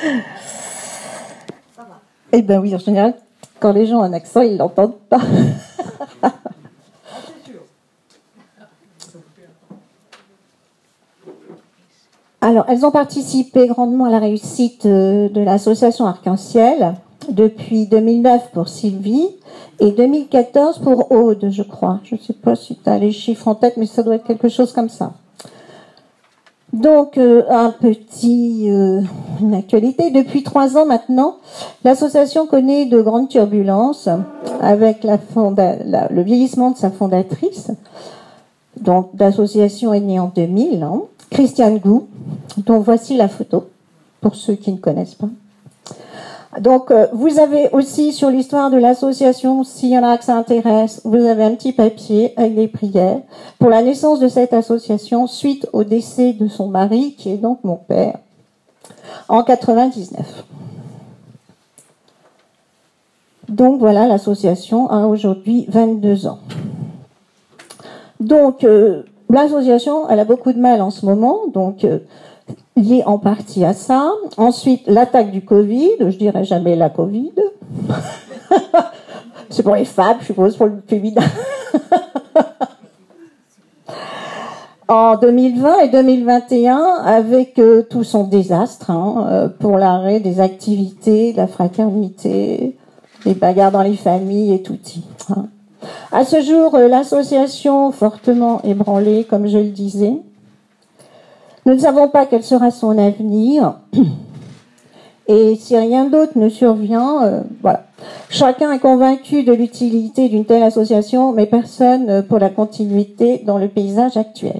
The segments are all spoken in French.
Eh bien oui, en général, quand les gens ont un accent, ils ne l'entendent pas. Alors, elles ont participé grandement à la réussite de l'association Arc-en-Ciel depuis 2009 pour Sylvie et 2014 pour Aude, je crois. Je ne sais pas si tu as les chiffres en tête, mais ça doit être quelque chose comme ça. Donc, une actualité. Depuis 3 ans maintenant, l'association connaît de grandes turbulences avec le vieillissement de sa fondatrice. Donc, l'association est née en 2000, hein, Christiane Gou, dont voici la photo, pour ceux qui ne connaissent pas. Donc, vous avez aussi sur l'histoire de l'association, s'il y en a que ça intéresse, vous avez un petit papier avec des prières pour la naissance de cette association suite au décès de son mari, qui est donc mon père, en 99. Donc voilà, l'association a aujourd'hui 22 ans. Donc, l'association, elle a beaucoup de mal en ce moment, donc lié en partie à ça. Ensuite, l'attaque du Covid, je dirais jamais la Covid. C'est pour les femmes, je suppose, pour le féminin. En 2020 et 2021, avec tout son désastre, pour l'arrêt des activités, de la fraternité, les bagarres dans les familles et tout. Hein. À ce jour, l'association fortement ébranlée, comme je le disais. Nous ne savons pas quel sera son avenir. Et si rien d'autre ne survient, voilà. Chacun est convaincu de l'utilité d'une telle association, mais personne pour la continuité dans le paysage actuel.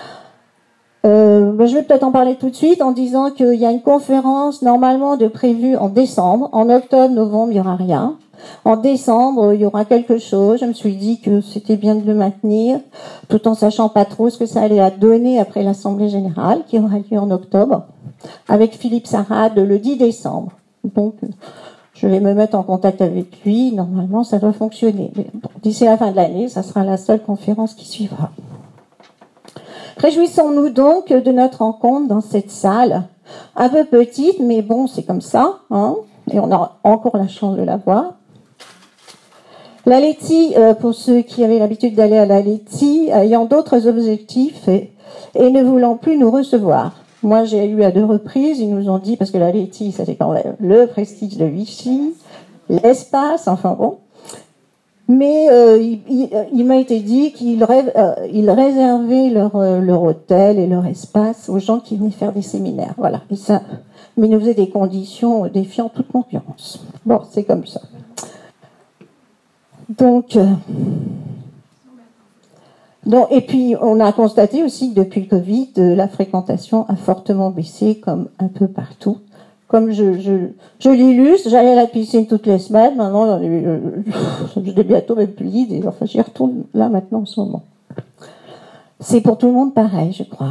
Je vais peut-être en parler tout de suite en disant qu'il y a une conférence normalement prévue en décembre. En octobre, novembre, il n'y aura rien. En décembre, il y aura quelque chose. Je me suis dit que c'était bien de le maintenir, tout en sachant pas trop ce que ça allait donner après l'Assemblée Générale, qui aura lieu en octobre, avec Philippe Sarade le 10 décembre. Donc, je vais me mettre en contact avec lui. Normalement, ça doit fonctionner. Mais bon, d'ici la fin de l'année, ça sera la seule conférence qui suivra. Réjouissons-nous donc de notre rencontre dans cette salle, un peu petite, mais bon, c'est comme ça, hein, et on a encore la chance de la voir. La Laity, pour ceux qui avaient l'habitude d'aller à la Laity, ayant d'autres objectifs et ne voulant plus nous recevoir. Moi, j'ai eu à 2 reprises, ils nous ont dit, parce que la Laity, ça c'est quand même le prestige de Vichy, l'espace, enfin bon. Mais il m'a été dit qu'ils réservaient leur hôtel et leur espace aux gens qui venaient faire des séminaires. Voilà. Et ça, mais ils nous faisaient des conditions défiant toute concurrence. Bon, c'est comme ça. Donc, et puis, on a constaté aussi que depuis le Covid, la fréquentation a fortement baissé, comme un peu partout. Comme je l'illustre, j'allais à la piscine toutes les semaines, maintenant, je l'ai bientôt même plus guide, enfin, j'y retourne là maintenant en ce moment. C'est pour tout le monde pareil, je crois.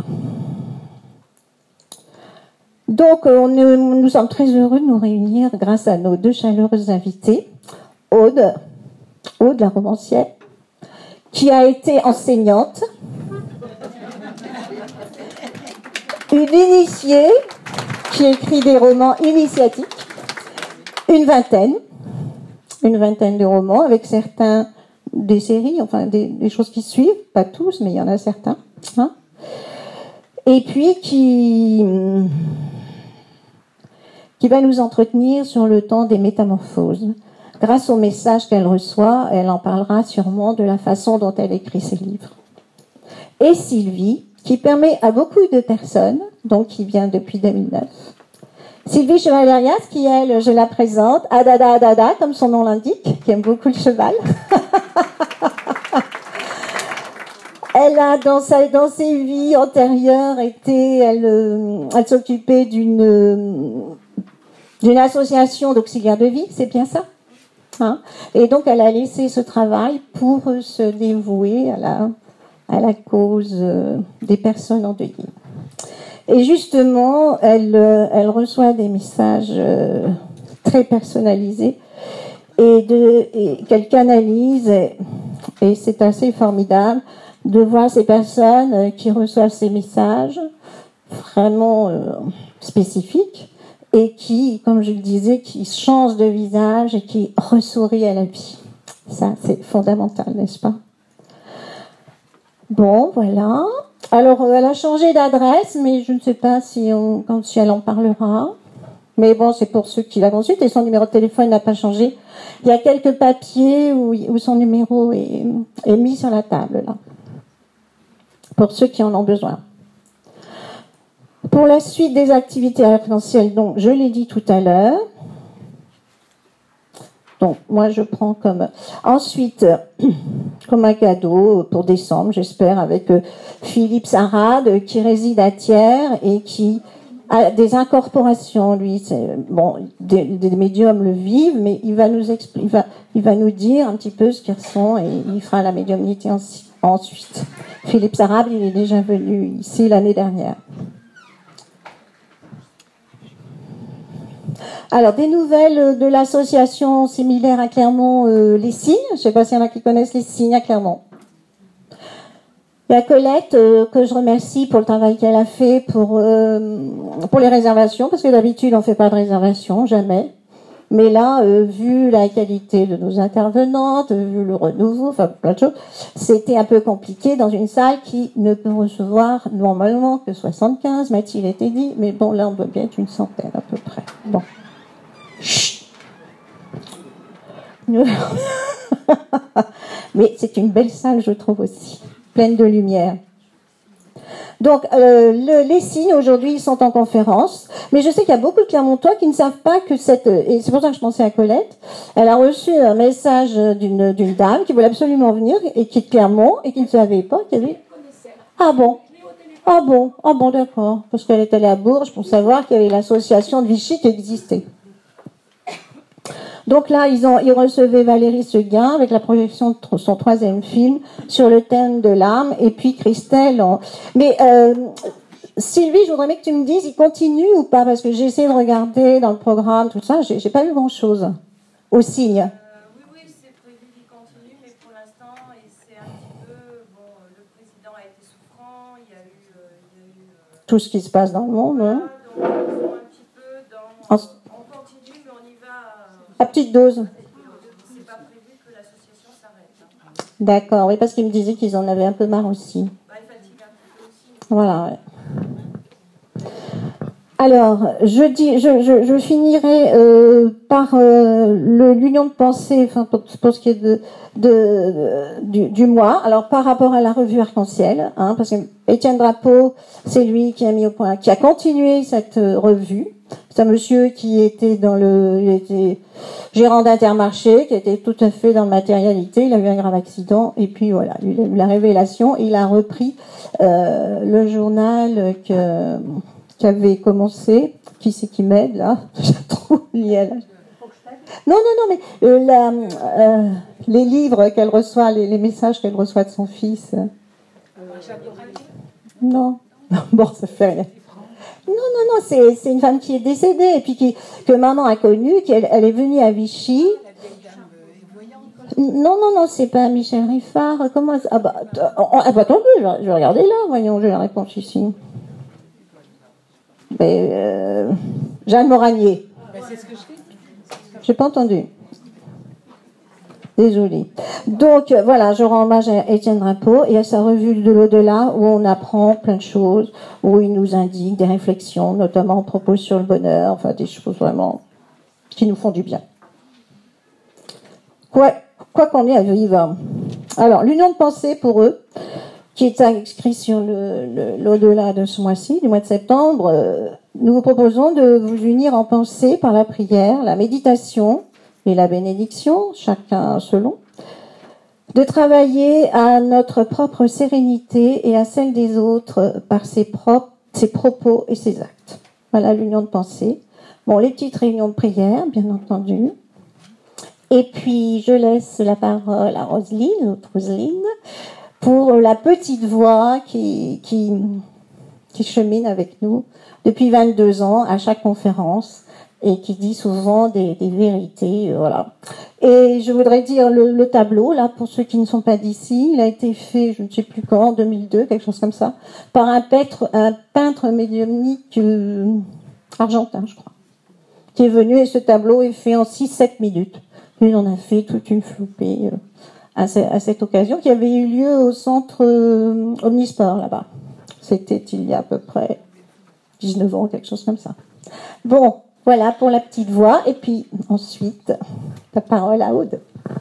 Donc, nous sommes très heureux de nous réunir grâce à nos 2 chaleureuses invitées. Aude, la romancière, qui a été enseignante, une initiée, qui écrit des romans initiatiques, une vingtaine de romans, avec certains des séries, enfin des choses qui suivent, pas tous, mais il y en a certains. Hein. Et puis qui va nous entretenir sur le temps des métamorphoses. Grâce au message qu'elle reçoit, elle en parlera sûrement de la façon dont elle écrit ses livres. Et Sylvie, qui permet à beaucoup de personnes, donc qui vient depuis 2009, Sylvie Chevalerias, qui elle, je la présente, Adada, comme son nom l'indique, qui aime beaucoup le cheval. Elle a, dans ses vies antérieures, elle s'occupait d'une association d'auxiliaires de vie, c'est bien ça, hein? Et donc elle a laissé ce travail pour se dévouer à la cause des personnes endeuillées. Et justement, elle reçoit des messages très personnalisés et qu'elle canalise, et c'est assez formidable de voir ces personnes qui reçoivent ces messages vraiment spécifiques et qui, comme je le disais, qui change de visage et qui ressourit à la vie. Ça, c'est fondamental, n'est-ce pas? Bon, voilà. Alors, elle a changé d'adresse, mais je ne sais pas si elle en parlera. Mais bon, c'est pour ceux qui la consultent, et son numéro de téléphone n'a pas changé. Il y a quelques papiers où son numéro est mis sur la table, là. Pour ceux qui en ont besoin. Pour la suite des activités arc-en-ciel, donc, je l'ai dit tout à l'heure. Donc, moi, je prends ensuite, comme un cadeau pour décembre, j'espère, avec Philippe Sarade, qui réside à Thiers et qui a des incorporations. Lui, des médiums le vivent, mais il va nous dire un petit peu ce qu'ils sont et il fera la médiumnité ensuite. Philippe Sarade, il est déjà venu ici l'année dernière. Alors, des nouvelles de l'association similaire à Clermont, Les Signes. Je ne sais pas s'il y en a qui connaissent Les Signes à Clermont. Il y a Colette, que je remercie pour le travail qu'elle a fait pour les réservations, parce que d'habitude, on ne fait pas de réservation, jamais. Mais là, vu la qualité de nos intervenantes, vu le renouveau, enfin plein de choses, c'était un peu compliqué dans une salle qui ne peut recevoir normalement que 75, m'a-t-il été dit, mais bon, là, on doit bien être une centaine à peu près. Bon. Chut. Mais c'est une belle salle, je trouve aussi, pleine de lumière. Donc, les signes, aujourd'hui, ils sont en conférence. Mais je sais qu'il y a beaucoup de Clermontois qui ne savent pas que et c'est pour ça que je pensais à Colette, elle a reçu un message d'une dame qui voulait absolument venir, et qui est de Clermont, et qui ne savait pas qu'il y avait... Ah bon? Ah bon? Ah bon, d'accord. Parce qu'elle est allée à Bourges pour savoir qu'il y avait l'association de Vichy qui existait. Donc là, ils recevaient Valérie Seguin avec la projection de son 3e film sur le thème de l'âme, et puis Christelle. Mais Sylvie, je voudrais bien que tu me dises, il continue ou pas? Parce que j'ai essayé de regarder dans le programme, tout ça, j'ai pas vu grand-chose au signe. Oui, c'est prévu qu'il continue, mais pour l'instant, c'est un petit peu... Bon, le président a été souffrant, il y a eu tout ce qui se passe dans le monde, voilà, hein. Donc, ils sont un petit peu dans... On continue, mais on y va... À petite dose. C'est pas prévu que l'association s'arrête. Hein. D'accord, oui, parce qu'ils me disaient qu'ils en avaient un peu marre aussi. Bah, il fatigue un peu aussi. Voilà, ouais. Alors, je finirai par l'union de pensée, enfin pour ce qui est du mois. Alors, par rapport à la revue Arc-en-Ciel, hein, parce que Étienne Drapeau, c'est lui qui a mis au point, qui a continué cette revue. C'est un monsieur qui était il était gérant d'Intermarché, qui était tout à fait dans la matérialité. Il a eu un grave accident et puis voilà, il a eu la révélation. Il a repris le journal qu'avait commencé. Qui c'est qui m'aide là? Je trouve lié. Non, mais les livres qu'elle reçoit, les messages qu'elle reçoit de son fils. Non, bon, ça fait rien. Non, c'est une femme qui est décédée et puis que maman a connue, elle est venue à Vichy. Non, c'est pas Michel Riffard. Comment attendez, je vais regarder là, voyons, j'ai la réponse ici. Mais Jeanne Moranier. C'est ce que je dis. J'ai pas entendu. Désolée. Donc voilà, je rends hommage à Étienne Drapeau et à sa revue de l'au-delà où on apprend plein de choses, où il nous indique des réflexions, notamment propos sur le bonheur, enfin des choses vraiment qui nous font du bien. Quoi qu'on ait à vivre. Alors, l'union de pensée pour eux, qui est inscrit sur l'au-delà de ce mois-ci, du mois de septembre, nous vous proposons de vous unir en pensée par la prière, la méditation et la bénédiction, chacun selon, de travailler à notre propre sérénité et à celle des autres par ses propos et ses actes. Voilà l'union de pensée. Bon, les petites réunions de prière, bien entendu. Et puis, je laisse la parole à Roselyne, notre Roselyne, pour la petite voix qui chemine avec nous depuis 22 ans à chaque conférence et qui dit souvent des vérités, voilà. Et je voudrais dire le tableau, là, pour ceux qui ne sont pas d'ici, il a été fait, je ne sais plus quand, en 2002, quelque chose comme ça, par un peintre médiumnique argentin, je crois. qui est venu et ce tableau est fait en 6-7 minutes. Et on a fait toute une flopée à cette occasion qui avait eu lieu au centre Omnisport là-bas. C'était il y a à peu près 19 ans, quelque chose comme ça. Bon, voilà pour la petite voix. Et puis ensuite, la parole à Aude.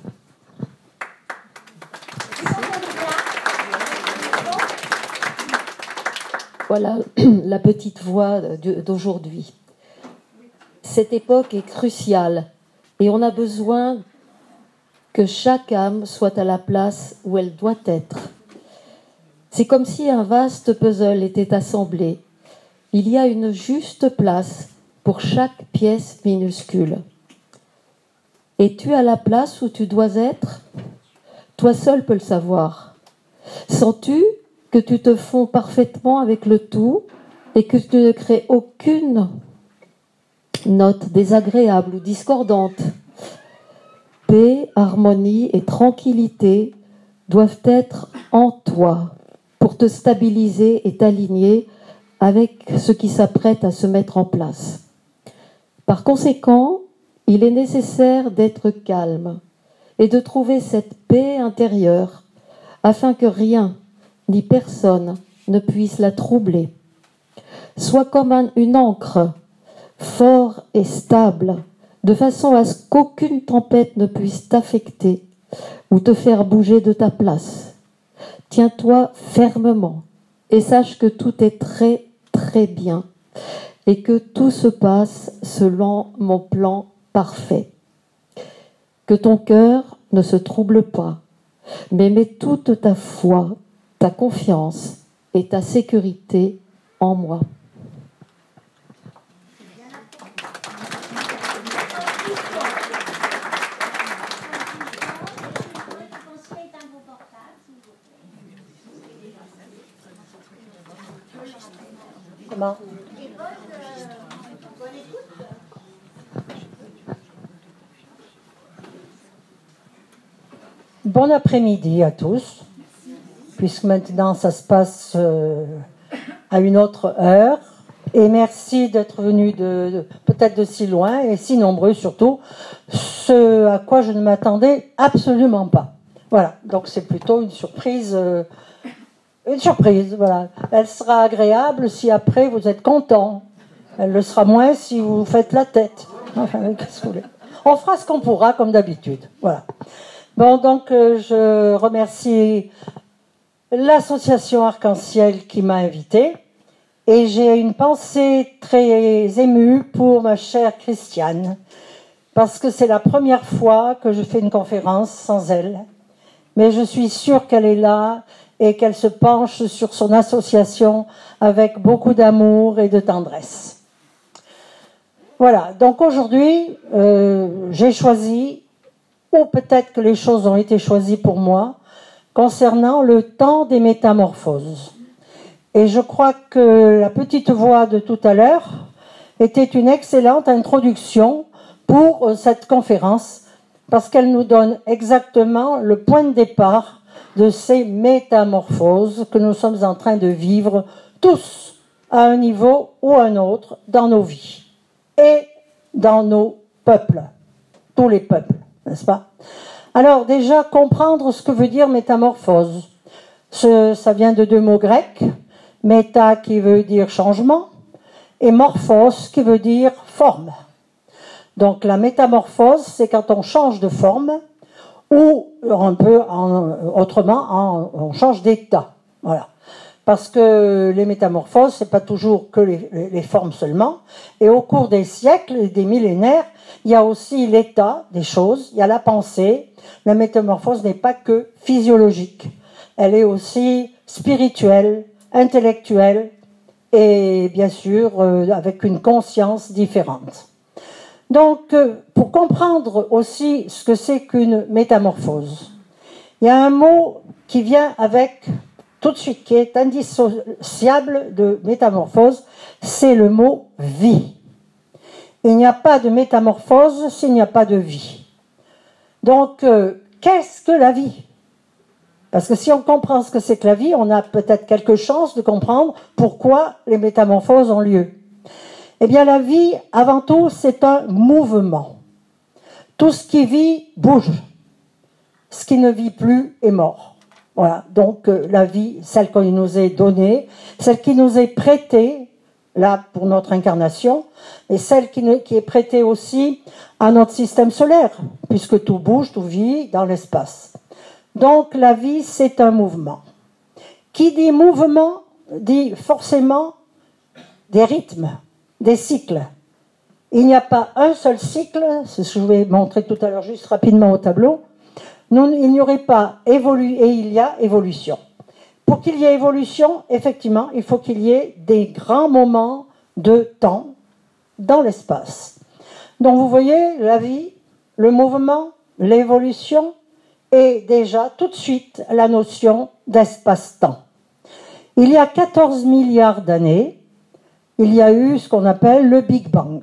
Voilà la petite voix d'aujourd'hui. Cette époque est cruciale et on a besoin que chaque âme soit à la place où elle doit être. C'est comme si un vaste puzzle était assemblé. Il y a une juste place pour chaque pièce minuscule. Es-tu à la place où tu dois être ? Toi seul peux le savoir. Sens-tu que tu te fonds parfaitement avec le tout et que tu ne crées aucune note désagréable ou discordante ? Paix, harmonie et tranquillité doivent être en toi pour te stabiliser et t'aligner avec ce qui s'apprête à se mettre en place. Par conséquent, il est nécessaire d'être calme et de trouver cette paix intérieure afin que rien ni personne ne puisse la troubler. Sois comme une ancre, fort et stable, de façon à ce qu'aucune tempête ne puisse t'affecter ou te faire bouger de ta place. Tiens-toi fermement et sache que tout est très, très bien et que tout se passe selon mon plan parfait. Que ton cœur ne se trouble pas, mais mets toute ta foi, ta confiance et ta sécurité en moi. Comment ? Bon après-midi à tous, puisque maintenant ça se passe à une autre heure. Et merci d'être venus peut-être de si loin et si nombreux surtout, ce à quoi je ne m'attendais absolument pas. Voilà, donc c'est plutôt une surprise. Voilà. Elle sera agréable si après vous êtes content. Elle le sera moins si vous faites la tête. Enfin, qu'est-ce que vous voulez ? On fera ce qu'on pourra comme d'habitude. Voilà. Bon, donc je remercie l'association Arc-en-Ciel qui m'a invitée et j'ai une pensée très émue pour ma chère Christiane parce que c'est la première fois que je fais une conférence sans elle, mais je suis sûre qu'elle est là et qu'elle se penche sur son association avec beaucoup d'amour et de tendresse. Voilà, donc aujourd'hui, j'ai choisi, ou peut-être que les choses ont été choisies pour moi, concernant le temps des métamorphoses. Et je crois que la petite voix de tout à l'heure était une excellente introduction pour cette conférence, parce qu'elle nous donne exactement le point de départ de ces métamorphoses que nous sommes en train de vivre tous, à un niveau ou à un autre, dans nos vies et dans nos peuples, tous les peuples, n'est-ce pas ? Alors déjà, comprendre ce que veut dire métamorphose. Ça vient de deux mots grecs, méta qui veut dire changement, et morphos qui veut dire forme. Donc la métamorphose, c'est quand on change de forme, ou un peu autrement, on change d'état. Voilà. Parce que les métamorphoses, c'est pas toujours que les formes seulement. Et au cours des siècles et des millénaires, il y a aussi l'état des choses, il y a la pensée. La métamorphose n'est pas que physiologique. Elle est aussi spirituelle, intellectuelle et bien sûr avec une conscience différente. Donc, pour comprendre aussi ce que c'est qu'une métamorphose, il y a un mot qui vient avec tout de suite, qui est indissociable de métamorphose, c'est le mot vie. Il n'y a pas de métamorphose s'il n'y a pas de vie. Donc, qu'est-ce que la vie ? Parce que si on comprend ce que c'est que la vie, on a peut-être quelques chances de comprendre pourquoi les métamorphoses ont lieu. Eh bien, la vie, avant tout, c'est un mouvement. Tout ce qui vit bouge. Ce qui ne vit plus est mort. Voilà. Donc, la vie, celle qui nous est donnée, celle qui nous est prêtée, là, pour notre incarnation, et celle qui est prêtée aussi à notre système solaire, puisque tout bouge, tout vit dans l'espace. Donc, la vie, c'est un mouvement. Qui dit mouvement, dit forcément des rythmes, des cycles. Il n'y a pas un seul cycle, c'est ce que je vais montrer tout à l'heure juste rapidement au tableau. Il n'y aurait pas évolué et il y a évolution. Pour qu'il y ait évolution, effectivement, il faut qu'il y ait des grands moments de temps dans l'espace. Donc vous voyez, la vie, le mouvement, l'évolution et déjà tout de suite la notion d'espace-temps. Il y a 14 milliards d'années, il y a eu ce qu'on appelle le Big Bang.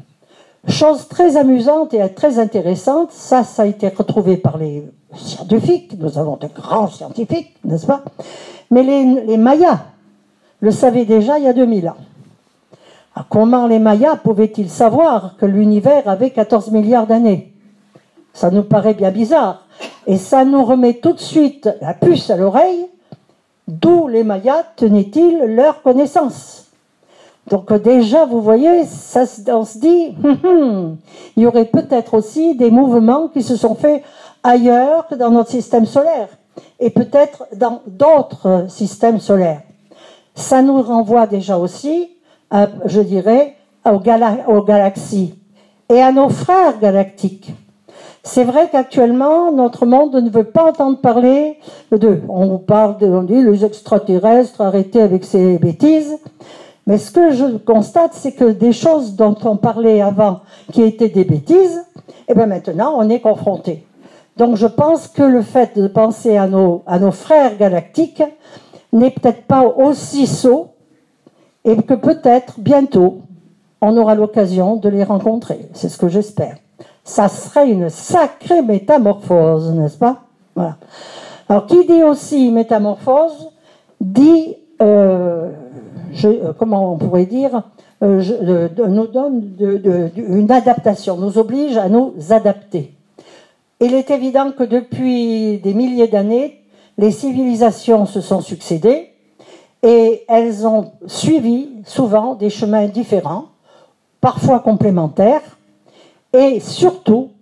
Chose très amusante et très intéressante, ça a été retrouvé par les scientifiques, nous avons de grands scientifiques, n'est-ce pas? Mais les Mayas le savaient déjà il y a 2000 ans. Alors, comment les Mayas pouvaient-ils savoir que l'univers avait 14 milliards d'années? Ça nous paraît bien bizarre. Et ça nous remet tout de suite la puce à l'oreille, d'où les Mayas tenaient-ils leur connaissance. Donc déjà, vous voyez, on se dit, il y aurait peut-être aussi des mouvements qui se sont faits ailleurs que dans notre système solaire, et peut-être dans d'autres systèmes solaires. Ça nous renvoie déjà aussi, je dirais, aux galaxies et à nos frères galactiques. C'est vrai qu'actuellement, notre monde ne veut pas entendre parler d'eux. On dit les extraterrestres, arrêtez avec ces bêtises. Mais ce que je constate, c'est que des choses dont on parlait avant, qui étaient des bêtises, eh bien maintenant, on est confronté. Donc je pense que le fait de penser à nos frères galactiques n'est peut-être pas aussi sot, et que peut-être, bientôt, on aura l'occasion de les rencontrer. C'est ce que j'espère. Ça serait une sacrée métamorphose, n'est-ce pas? Voilà. Alors, qui dit aussi métamorphose, dit... comment on pourrait dire, nous donne une adaptation, nous oblige à nous adapter. Il est évident que depuis des milliers d'années, les civilisations se sont succédées et elles ont suivi souvent des chemins différents, parfois complémentaires, et surtout,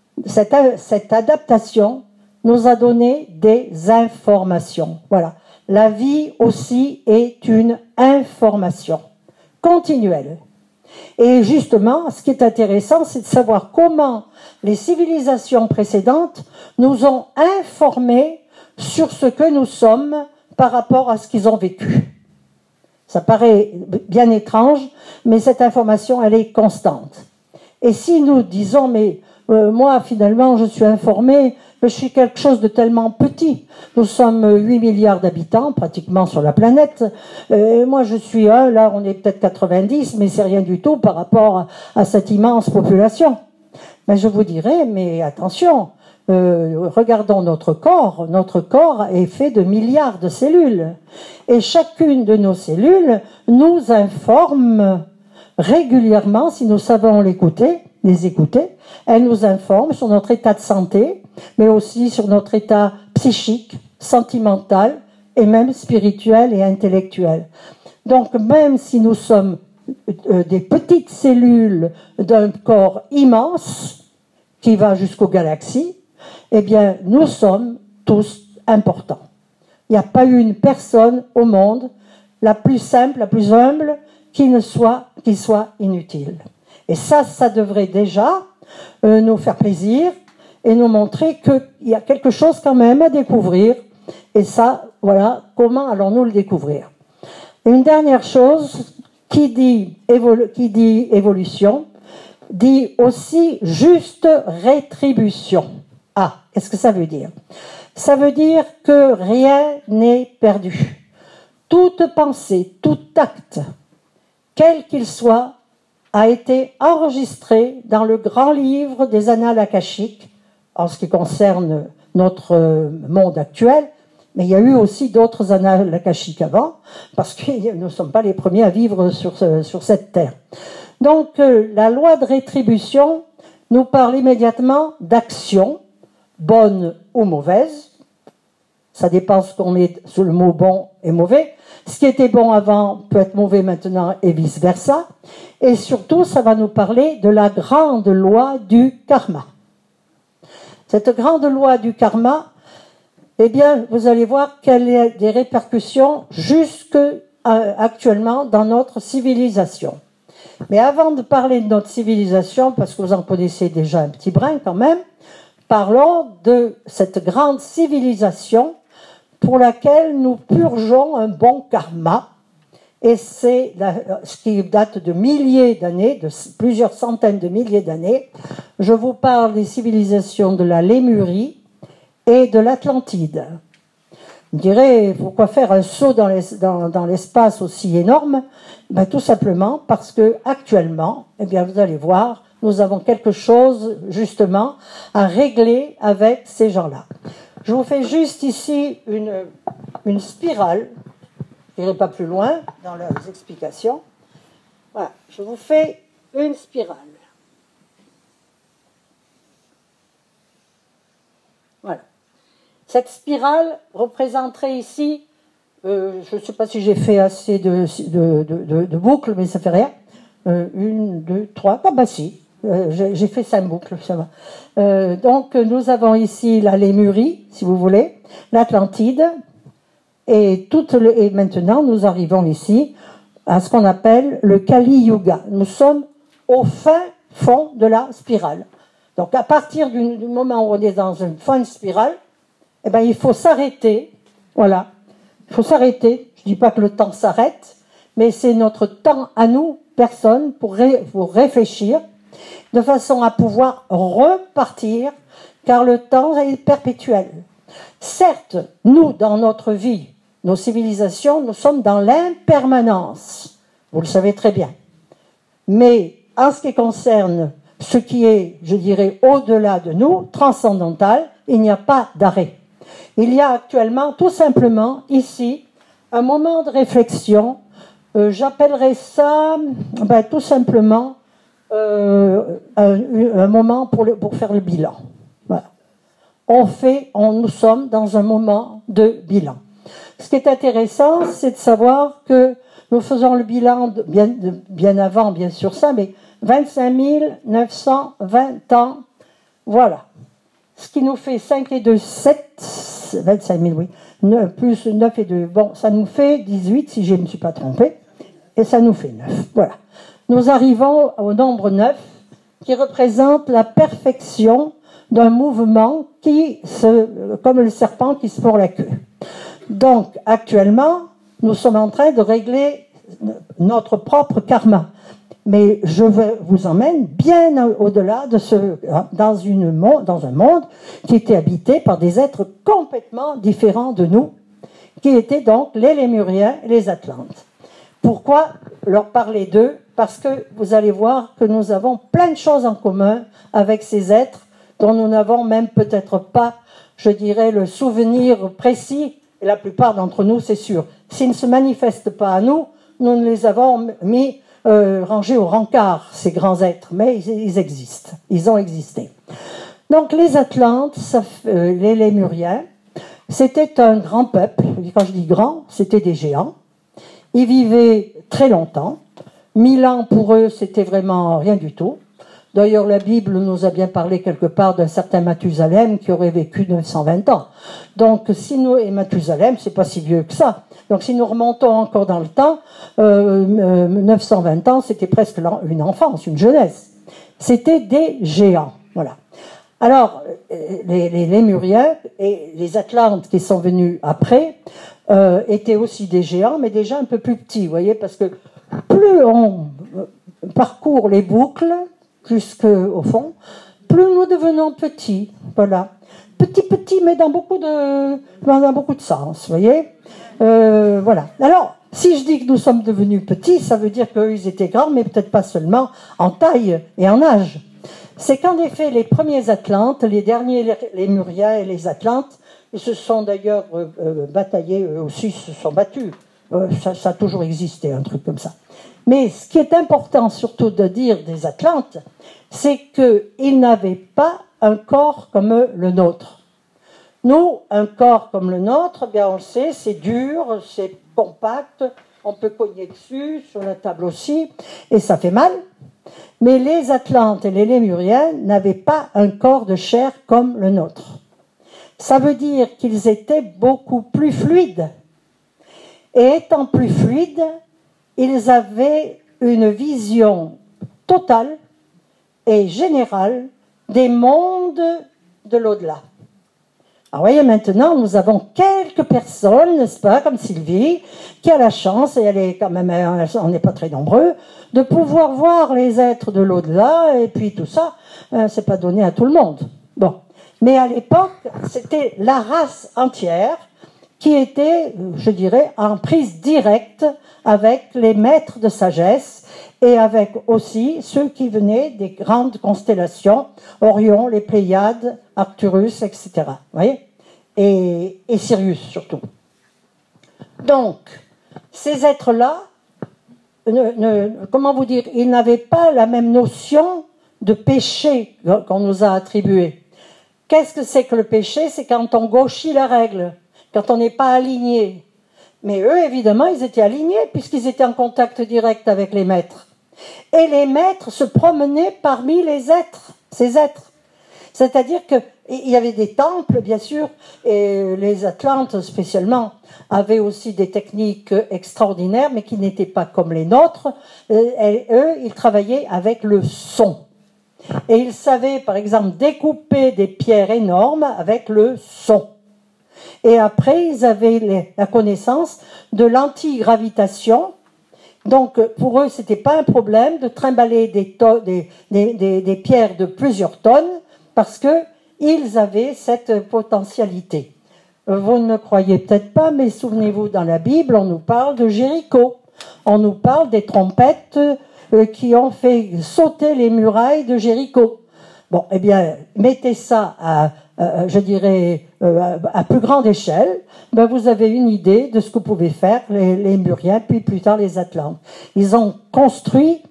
cette adaptation nous a donné des informations. Voilà. La vie aussi est une information continuelle. Et justement, ce qui est intéressant, c'est de savoir comment les civilisations précédentes nous ont informés sur ce que nous sommes par rapport à ce qu'ils ont vécu. Ça paraît bien étrange, mais cette information, elle est constante. Et si nous disons, mais moi, finalement, je suis informé, je suis quelque chose de tellement petit. Nous sommes 8 milliards d'habitants, pratiquement, sur la planète. Moi, je suis un, là, on est peut-être 90, mais c'est rien du tout par rapport à cette immense population. Mais je vous dirais, mais attention, regardons notre corps. Notre corps est fait de milliards de cellules. Et chacune de nos cellules nous informe régulièrement, si nous savons les écouter, elles nous informent sur notre état de santé, mais aussi sur notre état psychique, sentimental et même spirituel et intellectuel. Donc même si nous sommes des petites cellules d'un corps immense qui va jusqu'aux galaxies, eh bien nous sommes tous importants. Il n'y a pas eu une personne au monde, la plus simple, la plus humble, qui soit inutile. Et ça devrait déjà nous faire plaisir et nous montrer qu'il y a quelque chose quand même à découvrir. Et ça, voilà, comment allons-nous le découvrir? Une dernière chose, qui dit évolution, dit aussi juste rétribution. Ah, qu'est-ce que ça veut dire? Ça veut dire que rien n'est perdu. Toute pensée, tout acte, quel qu'il soit, a été enregistré dans le grand livre des annales akashiques, en ce qui concerne notre monde actuel, Mais il y a eu aussi d'autres annales akashiques avant, parce que nous ne sommes pas les premiers à vivre sur cette terre. Donc, la loi de rétribution nous parle immédiatement d'action, bonne ou mauvaise. Ça dépend ce qu'on met sous le mot bon et mauvais. Ce qui était bon avant peut être mauvais maintenant et vice-versa. Et surtout, ça va nous parler de la grande loi du karma. Cette grande loi du karma, eh bien, vous allez voir qu'elle a des répercussions jusque actuellement dans notre civilisation. Mais avant de parler de notre civilisation, parce que vous en connaissez déjà un petit brin quand même, parlons de cette grande civilisation pour laquelle nous purgeons un bon karma. Et c'est ce qui date de milliers d'années, de plusieurs centaines de milliers d'années. Je vous parle des civilisations de la Lémurie et de l'Atlantide. Vous direz, pourquoi faire un saut dans l'espace aussi énorme? Ben, tout simplement parce que actuellement, eh bien, vous allez voir, nous avons quelque chose justement à régler avec ces gens-là. Je vous fais juste ici une spirale. Je n'irai pas plus loin dans les explications. Voilà, je vous fais une spirale. Voilà. Cette spirale représenterait ici, je ne sais pas si j'ai fait assez de boucles, mais ça fait rien. 1, 2, 3, ah bah si, j'ai fait 5 boucles, ça va. Donc nous avons ici la Lémurie, si vous voulez, l'Atlantide, et maintenant nous arrivons ici à ce qu'on appelle le Kali Yuga. Nous sommes au fin fond de la spirale. Donc à partir du moment où on est dans une fin de spirale, eh ben, il faut s'arrêter, voilà, il faut s'arrêter. Je ne dis pas que le temps s'arrête, mais c'est notre temps à nous, personne, pour réfléchir, de façon à pouvoir repartir, car le temps est perpétuel. Certes, nous, dans notre vie, nos civilisations, nous sommes dans l'impermanence, vous le savez très bien. Mais en ce qui concerne ce qui est, je dirais, au-delà de nous, transcendantal, il n'y a pas d'arrêt. Il y a actuellement, tout simplement, ici, un moment de réflexion. J'appellerais ça, tout simplement, un moment pour faire le bilan. Voilà. Nous sommes dans un moment de bilan. Ce qui est intéressant, c'est de savoir que nous faisons le bilan bien avant, bien sûr ça, mais 25 920 ans, voilà. Ce qui nous fait 5 et 2, 7, 25 000, oui, plus 9 et 2, bon, ça nous fait 18, si je ne me suis pas trompée, et ça nous fait 9, voilà. Nous arrivons au nombre 9, qui représente la perfection d'un mouvement comme le serpent qui se mord la queue. Donc, actuellement, nous sommes en train de régler notre propre karma. Mais je vous emmène bien au-delà de dans un monde qui était habité par des êtres complètement différents de nous, qui étaient donc les Lémuriens et les Atlantes. Pourquoi leur parler d'eux? Parce que vous allez voir que nous avons plein de choses en commun avec ces êtres dont nous n'avons même peut-être pas, je dirais, le souvenir précis, et la plupart d'entre nous, c'est sûr. S'ils ne se manifestent pas à nous, nous les avons mis rangés au rencard, ces grands êtres, mais ils existent, ils ont existé. Donc les Atlantes, les Lémuriens, c'était un grand peuple. Quand je dis grand, c'était des géants. Ils vivaient très longtemps. 1000 ans pour eux, c'était vraiment rien du tout. D'ailleurs, la Bible nous a bien parlé quelque part d'un certain Mathusalem qui aurait vécu 920 ans. Donc, et Mathusalem, c'est pas si vieux que ça. Donc, si nous remontons encore dans le temps, 920 ans, c'était presque une enfance, une jeunesse. C'était des géants, voilà. Alors, les Lémuriens et les Atlantes qui sont venus après étaient aussi des géants, mais déjà un peu plus petits, vous voyez, parce que plus on parcourt les boucles jusqu'au fond, plus nous devenons petits, voilà. Petits, mais dans beaucoup de sens, vous voyez. Voilà. Alors, si je dis que nous sommes devenus petits, ça veut dire qu'eux, ils étaient grands, mais peut-être pas seulement en taille et en âge. C'est qu'en effet, les premiers Atlantes, les derniers Lémuriens et les Atlantes, Ils se sont d'ailleurs bataillés, eux aussi se sont battus. Ça a toujours existé, un truc comme ça. Mais ce qui est important surtout de dire des Atlantes, c'est qu'ils n'avaient pas un corps comme le nôtre. Nous, un corps comme le nôtre, bien on le sait, c'est dur, c'est compact, on peut cogner dessus, sur la table aussi, et ça fait mal. Mais les Atlantes et les Lémuriens n'avaient pas un corps de chair comme le nôtre. Ça veut dire qu'ils étaient beaucoup plus fluides. Et étant plus fluides, ils avaient une vision totale et générale des mondes de l'au-delà. Alors, voyez, maintenant, nous avons quelques personnes, n'est-ce pas, comme Sylvie, qui a la chance, et elle est quand même, on n'est pas très nombreux, de pouvoir voir les êtres de l'au-delà, et puis tout ça, c'est pas donné à tout le monde. Bon. Mais à l'époque, c'était la race entière qui était, je dirais, en prise directe avec les maîtres de sagesse et avec aussi ceux qui venaient des grandes constellations, Orion, les Pléiades, Arcturus, etc. Vous voyez ? Et Sirius surtout. Donc, ces êtres-là, comment vous dire, ils n'avaient pas la même notion de péché qu'on nous a attribué. Qu'est-ce que c'est que le péché ? C'est quand on gauchit la règle, quand on n'est pas aligné. Mais eux, évidemment, ils étaient alignés puisqu'ils étaient en contact direct avec les maîtres. Et les maîtres se promenaient parmi les êtres, ces êtres. C'est-à-dire qu'il y avait des temples, bien sûr, et les Atlantes, spécialement, avaient aussi des techniques extraordinaires, mais qui n'étaient pas comme les nôtres. Et eux, ils travaillaient avec le son. Et ils savaient, par exemple, découper des pierres énormes avec le son. Et après, ils avaient la connaissance de l'antigravitation. Donc, pour eux, c'était pas un problème de trimballer des pierres de plusieurs tonnes parce que ils avaient cette potentialité. Vous ne croyez peut-être pas, mais souvenez-vous, dans la Bible, on nous parle de Jéricho. On nous parle des trompettes qui ont fait sauter les murailles de Jéricho. Bon, eh bien, mettez ça je dirais, à plus grande échelle, ben vous avez une idée de ce que pouvaient faire les Lémuriens, puis plus tard les Atlantes. Ils ont construit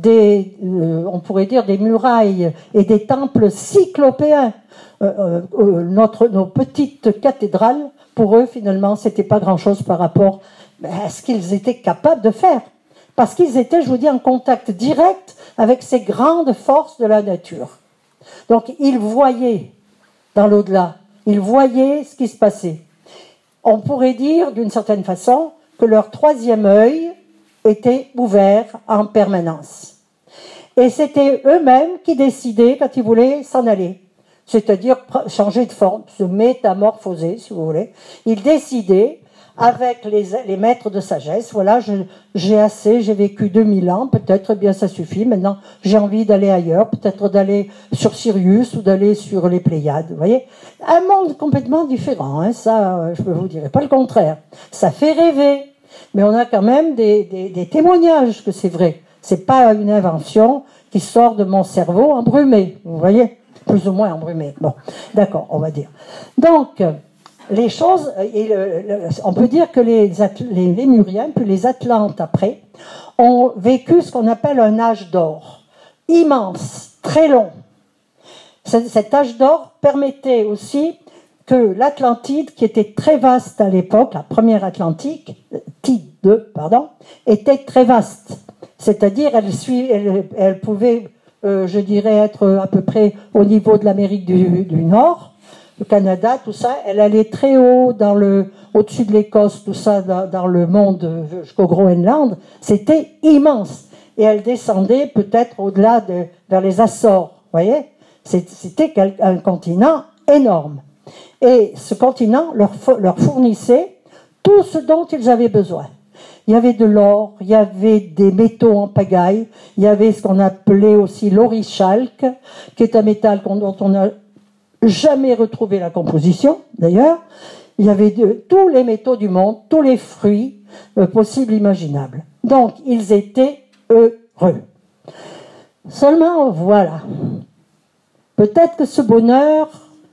on pourrait dire des murailles et des temples cyclopéens. Nos petites cathédrales, pour eux, finalement, c'était pas grand-chose par rapport à ce qu'ils étaient capables de faire. Parce qu'ils étaient, je vous dis, en contact direct avec ces grandes forces de la nature. Donc, ils voyaient dans l'au-delà. Ils voyaient ce qui se passait. On pourrait dire, d'une certaine façon, que leur troisième œil était ouvert en permanence. Et c'était eux-mêmes qui décidaient quand ils voulaient s'en aller. C'est-à-dire changer de forme, se métamorphoser, si vous voulez. Ils décidaient, avec les maîtres de sagesse, voilà, j'ai vécu 2000 ans, peut-être, bien ça suffit, maintenant j'ai envie d'aller ailleurs, peut-être d'aller sur Sirius ou d'aller sur les Pléiades, vous voyez. Un monde complètement différent, hein, ça, je vous dirai pas le contraire. Ça fait rêver, mais on a quand même des témoignages que c'est vrai. C'est pas une invention qui sort de mon cerveau embrumé, vous voyez, plus ou moins embrumé. Bon, d'accord, on va dire. Donc, les choses, on peut dire que les Lémuriens, puis les Atlantes après, ont vécu ce qu'on appelle un âge d'or, immense, très long. Cet âge d'or permettait aussi que l'Atlantide, qui était très vaste à l'époque, la première Atlantide, était très vaste. C'est-à-dire, elle pouvait, je dirais, être à peu près au niveau de l'Amérique du Nord, le Canada, tout ça. Elle allait très haut au-dessus de l'Écosse, tout ça, dans le monde jusqu'au Groenland. C'était immense. Et elle descendait peut-être au-delà vers les Açores, vous voyez. C'était un continent énorme. Et ce continent leur fournissait tout ce dont ils avaient besoin. Il y avait de l'or, il y avait des métaux en pagaille, il y avait ce qu'on appelait aussi l'orichalque, qui est un métal dont on n'a jamais retrouvé la composition, d'ailleurs. Il y avait tous les métaux du monde, tous les fruits possibles, imaginables. Donc, ils étaient heureux. Seulement, voilà. Peut-être que ce bonheur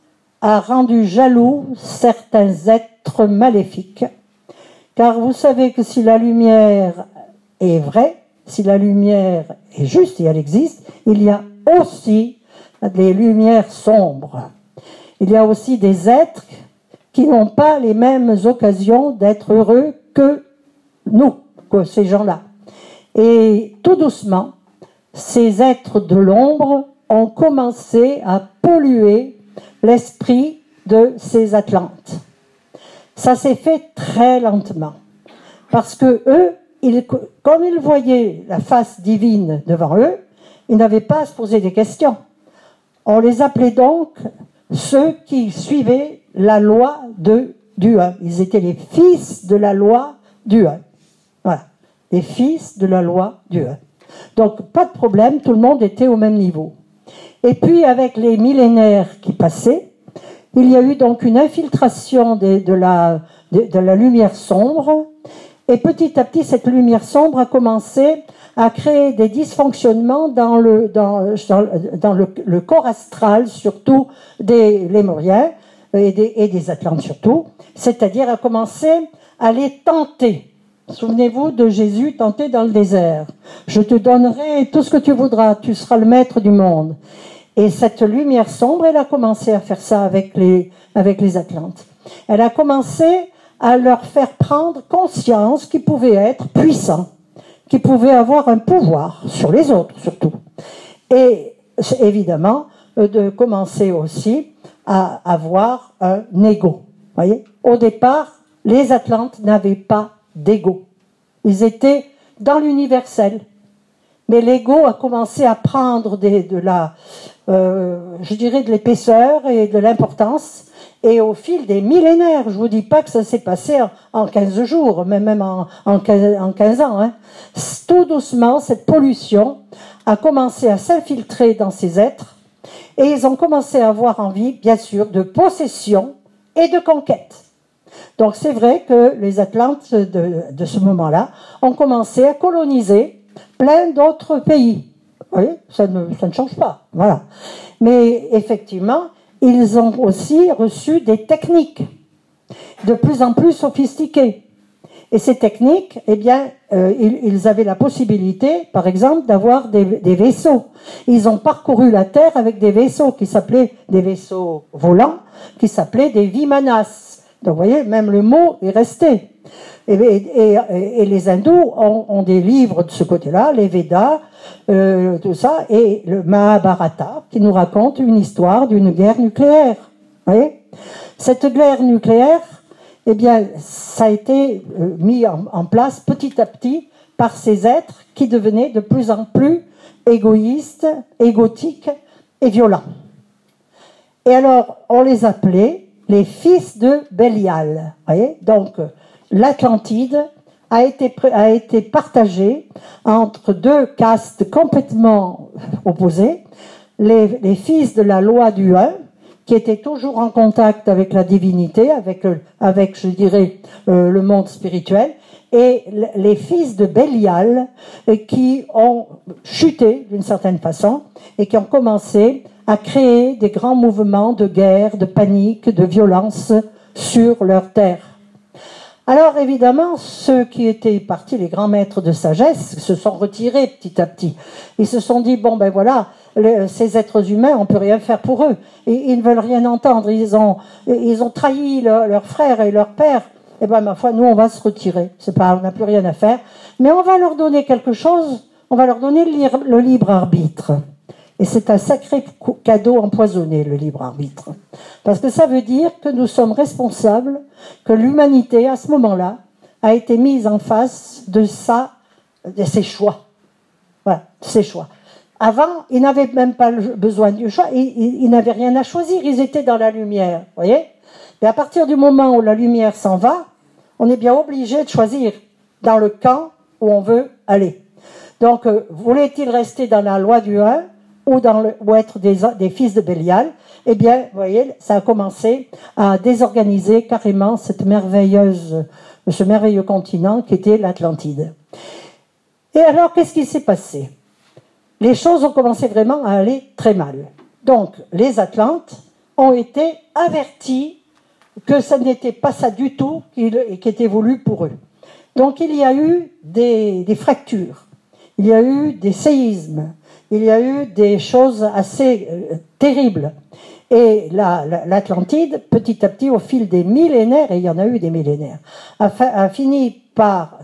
a rendu jaloux certains êtres maléfiques. Car vous savez que si la lumière est vraie, si la lumière est juste et elle existe, il y a aussi des lumières sombres. Il y a aussi des êtres qui n'ont pas les mêmes occasions d'être heureux que nous, que ces gens-là. Et tout doucement, ces êtres de l'ombre ont commencé à polluer l'esprit de ces Atlantes. Ça s'est fait très lentement, parce que eux, comme ils voyaient la face divine devant eux, ils n'avaient pas à se poser des questions. On les appelait donc ceux qui suivaient la loi du un. Ils étaient les fils de la loi du un. Voilà, les fils de la loi du un. Donc, pas de problème, tout le monde était au même niveau. Et puis, avec les millénaires qui passaient, il y a eu donc une infiltration de la lumière sombre, et petit à petit, cette lumière sombre a commencé à créer des dysfonctionnements dans le corps astral, surtout des Lémuriens et des Atlantes surtout, c'est-à-dire a commencé à les tenter. Souvenez-vous de Jésus tenté dans le désert. Je te donnerai tout ce que tu voudras, tu seras le maître du monde. Et cette lumière sombre, elle a commencé à faire ça avec les Atlantes. Elle a commencé à leur faire prendre conscience qu'ils pouvaient être puissants, qu'ils pouvaient avoir un pouvoir sur les autres surtout. Et évidemment, de commencer aussi à avoir un ego. Voyez, au départ, les Atlantes n'avaient pas d'ego. Ils étaient dans l'universel. Mais l'ego a commencé à prendre de l'épaisseur et de l'importance. Et au fil des millénaires, je vous dis pas que ça s'est passé en 15 jours, mais même en 15 ans. Hein. Tout doucement, cette pollution a commencé à s'infiltrer dans ces êtres. Et ils ont commencé à avoir envie, bien sûr, de possession et de conquête. Donc c'est vrai que les Atlantes de ce moment-là ont commencé à coloniser plein d'autres pays. Vous voyez, ça ne change pas. Voilà. Mais effectivement, ils ont aussi reçu des techniques de plus en plus sophistiquées. Et ces techniques, eh bien, ils avaient la possibilité, par exemple, d'avoir des vaisseaux. Ils ont parcouru la Terre avec des vaisseaux qui s'appelaient des vaisseaux volants, qui s'appelaient des vimanas. Donc, vous voyez, même le mot est resté. Et les hindous ont des livres de ce côté-là, les Védas, tout ça, et le Mahabharata, qui nous raconte une histoire d'une guerre nucléaire. Vous voyez ? Cette guerre nucléaire, eh bien, ça a été mis en place petit à petit par ces êtres qui devenaient de plus en plus égoïstes, égotiques et violents. Et alors, on les appelait les fils de Bélial. Voyez, donc, l'Atlantide a été partagée entre deux castes complètement opposées. Les fils de la loi du un, qui étaient toujours en contact avec la divinité, avec je dirais, le monde spirituel, et les fils de Bélial, qui ont chuté d'une certaine façon, et qui ont commencé à créer des grands mouvements de guerre, de panique, de violence sur leur terre. Alors évidemment, ceux qui étaient partis, les grands maîtres de sagesse, se sont retirés petit à petit. Ils se sont dit, bon ben voilà, ces êtres humains, on peut rien faire pour eux. Et ils ne veulent rien entendre. Ils ont trahi leur frère et leur père. Eh ben ma foi, nous on va se retirer. C'est pas, on n'a plus rien à faire. Mais on va leur donner quelque chose. On va leur donner le libre arbitre. Et c'est un sacré cadeau empoisonné, le libre arbitre. Parce que ça veut dire que nous sommes responsables, que l'humanité, à ce moment-là, a été mise en face de ses choix. Voilà, ses choix. Avant, ils n'avaient même pas besoin du choix, ils n'avaient rien à choisir, ils étaient dans la lumière, vous voyez ? Et à partir du moment où la lumière s'en va, on est bien obligé de choisir dans le camp où on veut aller. Donc, voulait-il rester dans la loi du un ou être des fils de Bélial? Eh bien, vous voyez, ça a commencé à désorganiser carrément ce merveilleux continent qui était l'Atlantide. Et alors, qu'est-ce qui s'est passé? Les choses ont commencé vraiment à aller très mal. Donc, les Atlantes ont été avertis que ça n'était pas ça du tout qui était voulu pour eux. Donc il y a eu des fractures, il y a eu des séismes, il y a eu des choses assez terribles. Et l'Atlantide, petit à petit, au fil des millénaires, et il y en a eu des millénaires, a fini par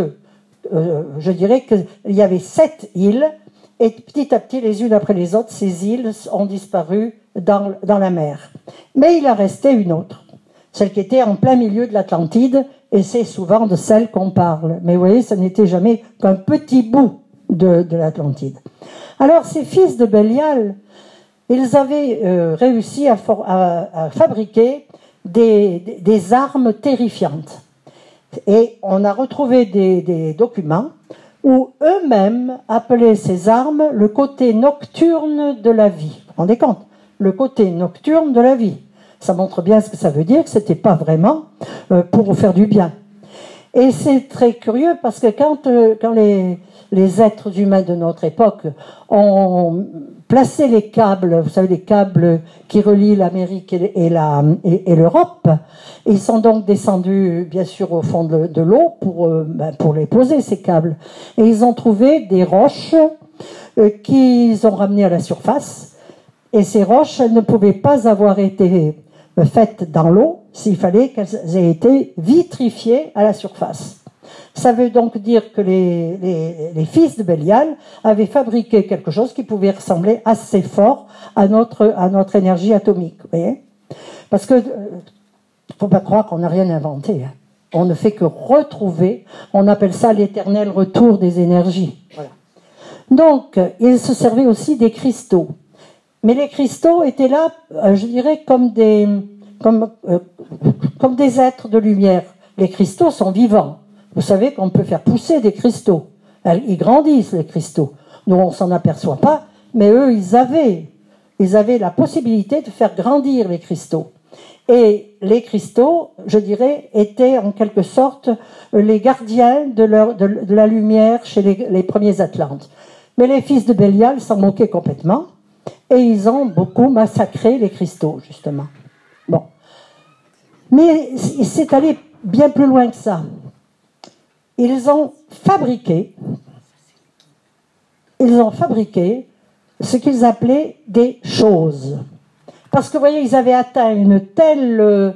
je dirais qu'il y avait 7 îles, et petit à petit, les unes après les autres, ces îles ont disparu dans la mer. Mais il en restait une autre, celle qui était en plein milieu de l'Atlantide, et c'est souvent de celle qu'on parle. Mais vous voyez, ça n'était jamais qu'un petit bout de l'Atlantide. Alors, ces fils de Bélial, ils avaient réussi à fabriquer des armes terrifiantes. Et on a retrouvé des documents où eux-mêmes appelaient ces armes le côté nocturne de la vie. Vous vous rendez compte? Le côté nocturne de la vie. Ça montre bien ce que ça veut dire, que c'était pas vraiment pour faire du bien. Et c'est très curieux parce que quand les êtres humains de notre époque ont placé les câbles, vous savez, les câbles qui relient l'Amérique et l'Europe, ils sont donc descendus, bien sûr, au fond de l'eau pour les poser, ces câbles. Et ils ont trouvé des roches qu'ils ont ramenées à la surface. Et ces roches, elles ne pouvaient pas avoir été faites dans l'eau s'il fallait qu'elles aient été vitrifiées à la surface. Ça veut donc dire que les fils de Bélial avaient fabriqué quelque chose qui pouvait ressembler assez fort à notre énergie atomique. Vous voyez? Parce que faut pas croire qu'on n'a rien inventé. Hein. On ne fait que retrouver. On appelle ça l'éternel retour des énergies. Voilà. Donc, ils se servaient aussi des cristaux. Mais les cristaux étaient là, je dirais, comme des êtres de lumière. Les cristaux sont vivants. Vous savez qu'on peut faire pousser des cristaux. Ils grandissent, les cristaux. Nous, on s'en aperçoit pas, mais eux, ils avaient la possibilité de faire grandir les cristaux. Et les cristaux, je dirais, étaient en quelque sorte les gardiens de la lumière chez les premiers Atlantes. Mais les fils de Bélial s'en moquaient complètement. Et ils ont beaucoup massacré les cristaux, justement. Bon. Mais c'est allé bien plus loin que ça. Ils ont fabriqué ce qu'ils appelaient des choses. Parce que, vous voyez, ils avaient atteint une telle,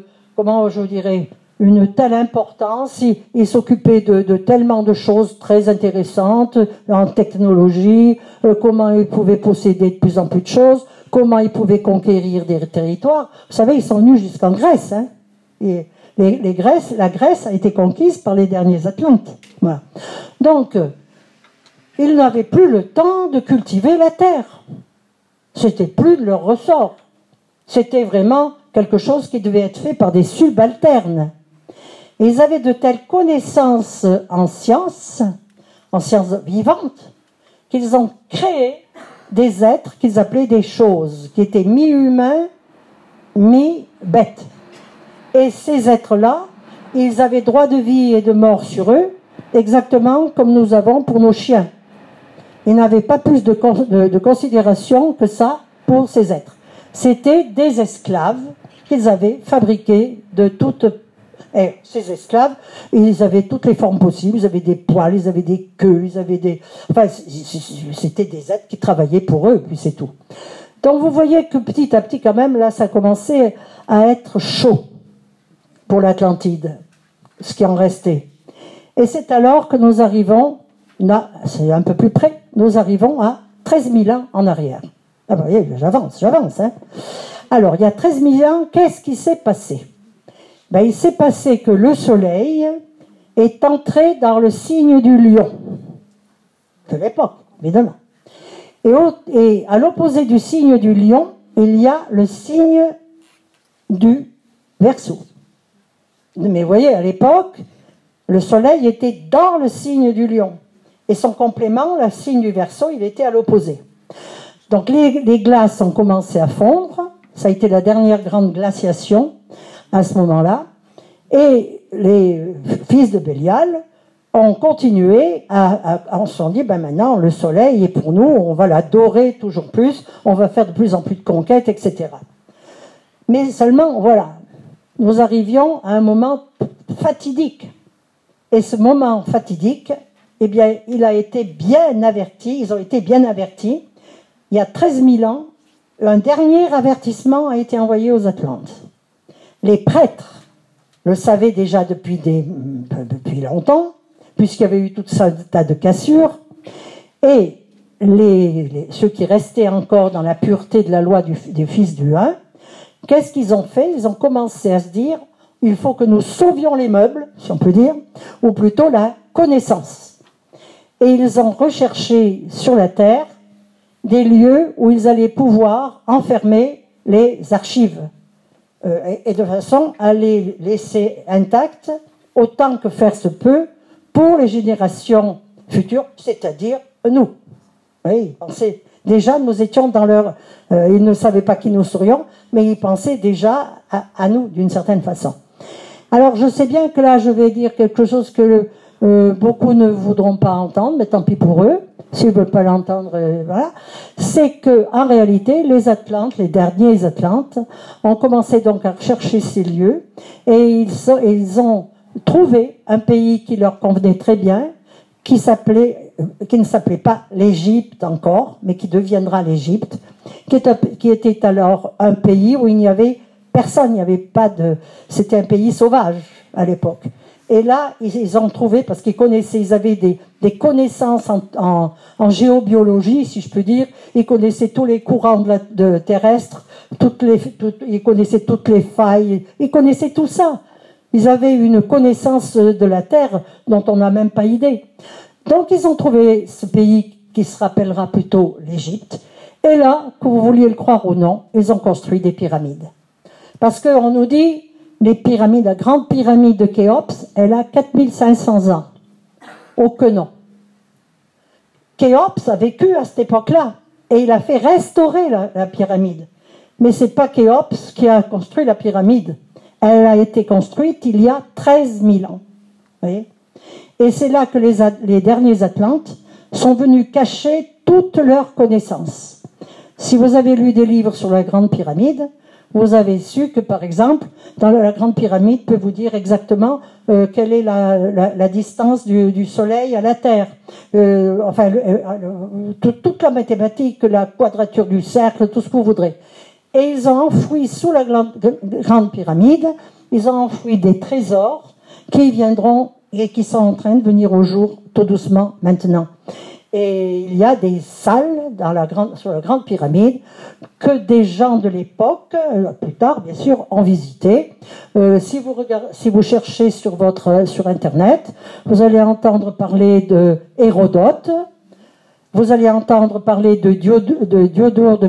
une telle importance, ils s'occupaient de tellement de choses très intéressantes en technologie, comment ils pouvaient posséder de plus en plus de choses, comment ils pouvaient conquérir des territoires. Vous savez, ils sont venus jusqu'en Grèce. Hein, et la Grèce a été conquise par les derniers Atlantes. Voilà. Donc, ils n'avaient plus le temps de cultiver la terre. C'était plus de leur ressort. C'était vraiment quelque chose qui devait être fait par des subalternes. Et ils avaient de telles connaissances en sciences vivantes, qu'ils ont créé des êtres qu'ils appelaient des choses, qui étaient mi-humains, mi-bêtes. Et ces êtres-là, ils avaient droit de vie et de mort sur eux, exactement comme nous avons pour nos chiens. Ils n'avaient pas plus de considération que ça pour ces êtres. C'était des esclaves qu'ils avaient fabriqués de toutes... Et ces esclaves, ils avaient toutes les formes possibles, ils avaient des poils, ils avaient des queues, ils avaient des... Enfin, c'était des êtres qui travaillaient pour eux, puis c'est tout. Donc vous voyez que petit à petit, quand même, là, ça commençait à être chaud pour l'Atlantide, ce qui en restait. Et c'est alors que nous arrivons, là, c'est un peu plus près, nous arrivons à 13 000 ans en arrière. Ah ben, vous voyez, j'avance. Hein. Alors, il y a 13 000 ans, qu'est-ce qui s'est passé? Ben, il s'est passé que le soleil est entré dans le signe du lion, de l'époque, évidemment. Et à l'opposé du signe du lion, il y a le signe du Verseau. Mais vous voyez, à l'époque, le soleil était dans le signe du lion. Et son complément, le signe du Verseau, il était à l'opposé. Donc les glaces ont commencé à fondre. Ça a été la dernière grande glaciation à ce moment-là. Et les fils de Bélial ont continué on se sont dit, ben maintenant, le soleil est pour nous, on va l'adorer toujours plus, on va faire de plus en plus de conquêtes, etc. Mais seulement, voilà, nous arrivions à un moment fatidique. Et ce moment fatidique, eh bien, il a été bien averti, ils ont été bien avertis. Il y a 13 000 ans, un dernier avertissement a été envoyé aux Atlantes. Les prêtres le savaient déjà depuis longtemps, puisqu'il y avait eu tout ça tas de cassures, et ceux qui restaient encore dans la pureté de la loi du Fils du 1, qu'est-ce qu'ils ont fait? Ils ont commencé à se dire, il faut que nous sauvions les meubles, si on peut dire, ou plutôt la connaissance. Et ils ont recherché sur la terre des lieux où ils allaient pouvoir enfermer les archives, et de façon à les laisser intactes, autant que faire se peut, pour les générations futures, c'est-à-dire nous. Oui, ils pensaient déjà, nous étions dans leur... ils ne savaient pas qui nous serions, mais ils pensaient déjà à nous, d'une certaine façon. Alors, je sais bien que là, je vais dire quelque chose que beaucoup ne voudront pas entendre, mais tant pis pour eux, s'ils ne veulent pas l'entendre, voilà. C'est que, en réalité, les Atlantes, les derniers Atlantes, ont commencé donc à rechercher ces lieux, et ils ont trouvé un pays qui leur convenait très bien, qui ne s'appelait pas l'Égypte encore, mais qui deviendra l'Égypte, qui était alors un pays où il n'y avait personne, il n'y avait pas de... C'était un pays sauvage à l'époque. Et là, ils ont trouvé, parce qu'ils connaissaient, ils avaient des connaissances en géobiologie, si je peux dire, ils connaissaient tous les courants terrestres, ils connaissaient toutes les failles, ils connaissaient tout ça. Ils avaient une connaissance de la Terre dont on n'a même pas idée. Donc ils ont trouvé ce pays qui se rappellera plutôt l'Égypte. Et là, que vous vouliez le croire ou non, ils ont construit des pyramides. Parce qu'on nous dit, les pyramides, la grande pyramide de Khéops, elle a 4500 ans. Oh que non. Khéops a vécu à cette époque-là. Et il a fait restaurer la pyramide. Mais c'est pas Khéops qui a construit la pyramide. Elle a été construite il y a 13 000 ans. Vous voyez ? Et c'est là que les derniers Atlantes sont venus cacher toutes leurs connaissances. Si vous avez lu des livres sur la Grande Pyramide, vous avez su que, par exemple, dans la Grande Pyramide peut vous dire exactement quelle est la distance du Soleil à la Terre. Toute la mathématique, la quadrature du cercle, tout ce que vous voudrez. Et ils ont enfoui sous la Grande Pyramide, ils ont enfoui des trésors qui viendront et qui sont en train de venir au jour tout doucement maintenant. Et il y a des salles sur la Grande Pyramide que des gens de l'époque, plus tard bien sûr, ont visité. Si vous cherchez sur Internet, vous allez entendre parler de Hérodote, vous allez entendre parler de Diodore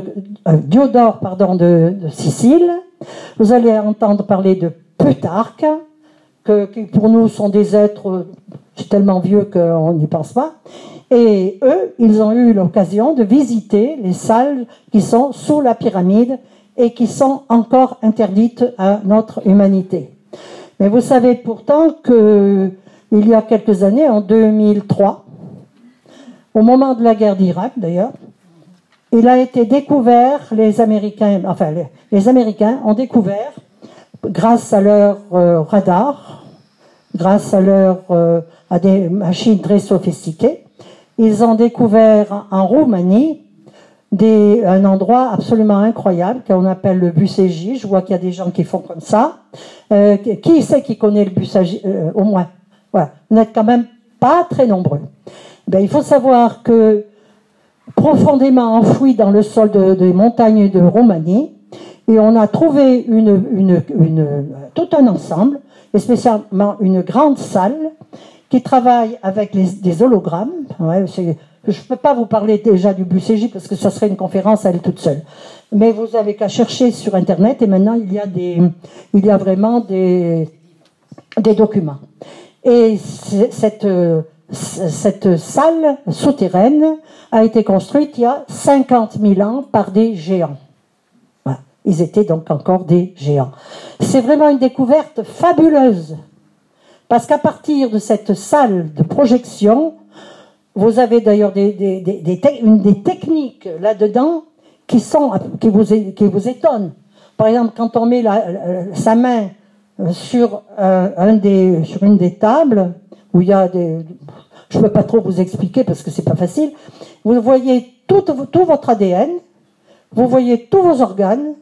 de Sicile, vous allez entendre parler de Plutarque, qui pour nous sont des êtres tellement vieux qu'on n'y pense pas. Et eux, ils ont eu l'occasion de visiter les salles qui sont sous la pyramide et qui sont encore interdites à notre humanité. Mais vous savez pourtant qu'il y a quelques années, en 2003, au moment de la guerre d'Irak d'ailleurs, il a été découvert, les Américains ont découvert, grâce à leur radar, grâce à des machines très sophistiquées, ils ont découvert en Roumanie un endroit absolument incroyable qu'on appelle le Bucégi. Je vois qu'il y a des gens qui font comme ça. Qui c'est qui connaît le Bucégi au moins? Voilà. Vous n'êtes quand même pas très nombreux. Il faut savoir que profondément enfoui dans le sol des montagnes de Roumanie, et on a trouvé tout un ensemble, et spécialement une grande salle qui travaille avec des hologrammes. Ouais, je ne peux pas vous parler déjà du Bucégi parce que ça serait une conférence à elle toute seule. Mais vous avez qu'à chercher sur Internet et maintenant il y a vraiment des documents. Et cette salle souterraine a été construite il y a 50 000 ans par des géants. Voilà. Ils étaient donc encore des géants. C'est vraiment une découverte fabuleuse. Parce qu'à partir de cette salle de projection, vous avez d'ailleurs des techniques là-dedans qui vous étonnent. Par exemple, quand on met sa main sur une des tables, où il y a je ne peux pas trop vous expliquer parce que c'est pas facile, vous voyez tout votre ADN, vous voyez tous vos organes,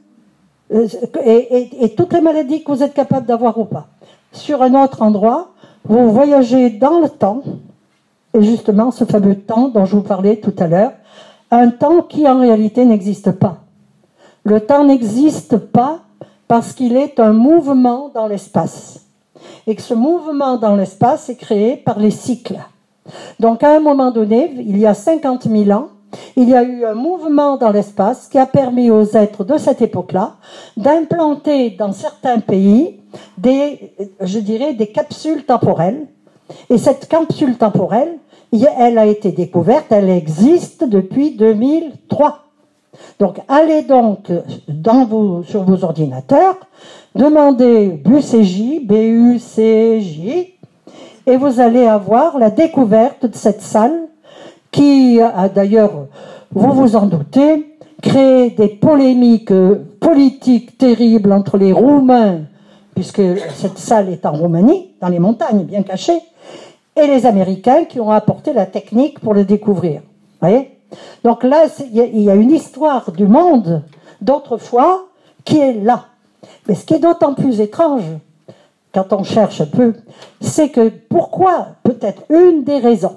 et toutes les maladies que vous êtes capable d'avoir ou pas. Sur un autre endroit, vous voyagez dans le temps, et justement ce fameux temps dont je vous parlais tout à l'heure, un temps qui en réalité n'existe pas. Le temps n'existe pas parce qu'il est un mouvement dans l'espace. Et que ce mouvement dans l'espace est créé par les cycles. Donc à un moment donné, il y a 50 000 ans, il y a eu un mouvement dans l'espace qui a permis aux êtres de cette époque-là d'implanter dans certains pays des capsules temporelles. Et cette capsule temporelle, elle a été découverte, elle existe depuis 2003. Donc allez donc sur vos ordinateurs, demandez BUCJ, B-U-C-J, et vous allez avoir la découverte de cette salle qui a d'ailleurs, vous vous en doutez, créé des polémiques politiques terribles entre les Roumains, puisque cette salle est en Roumanie, dans les montagnes, bien cachée, et les Américains qui ont apporté la technique pour le découvrir. Vous voyez ? Donc là, il y a une histoire du monde d'autrefois qui est là. Mais ce qui est d'autant plus étrange, quand on cherche un peu, c'est que pourquoi, peut-être une des raisons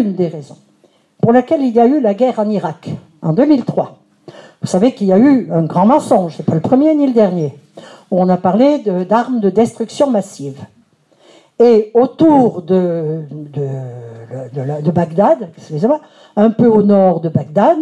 pour laquelle il y a eu la guerre en Irak, en 2003. Vous savez qu'il y a eu un grand mensonge, c'est pas le premier ni le dernier, où on a parlé d'armes de destruction massive. Et autour de Bagdad, excusez-moi, un peu au nord de Bagdad,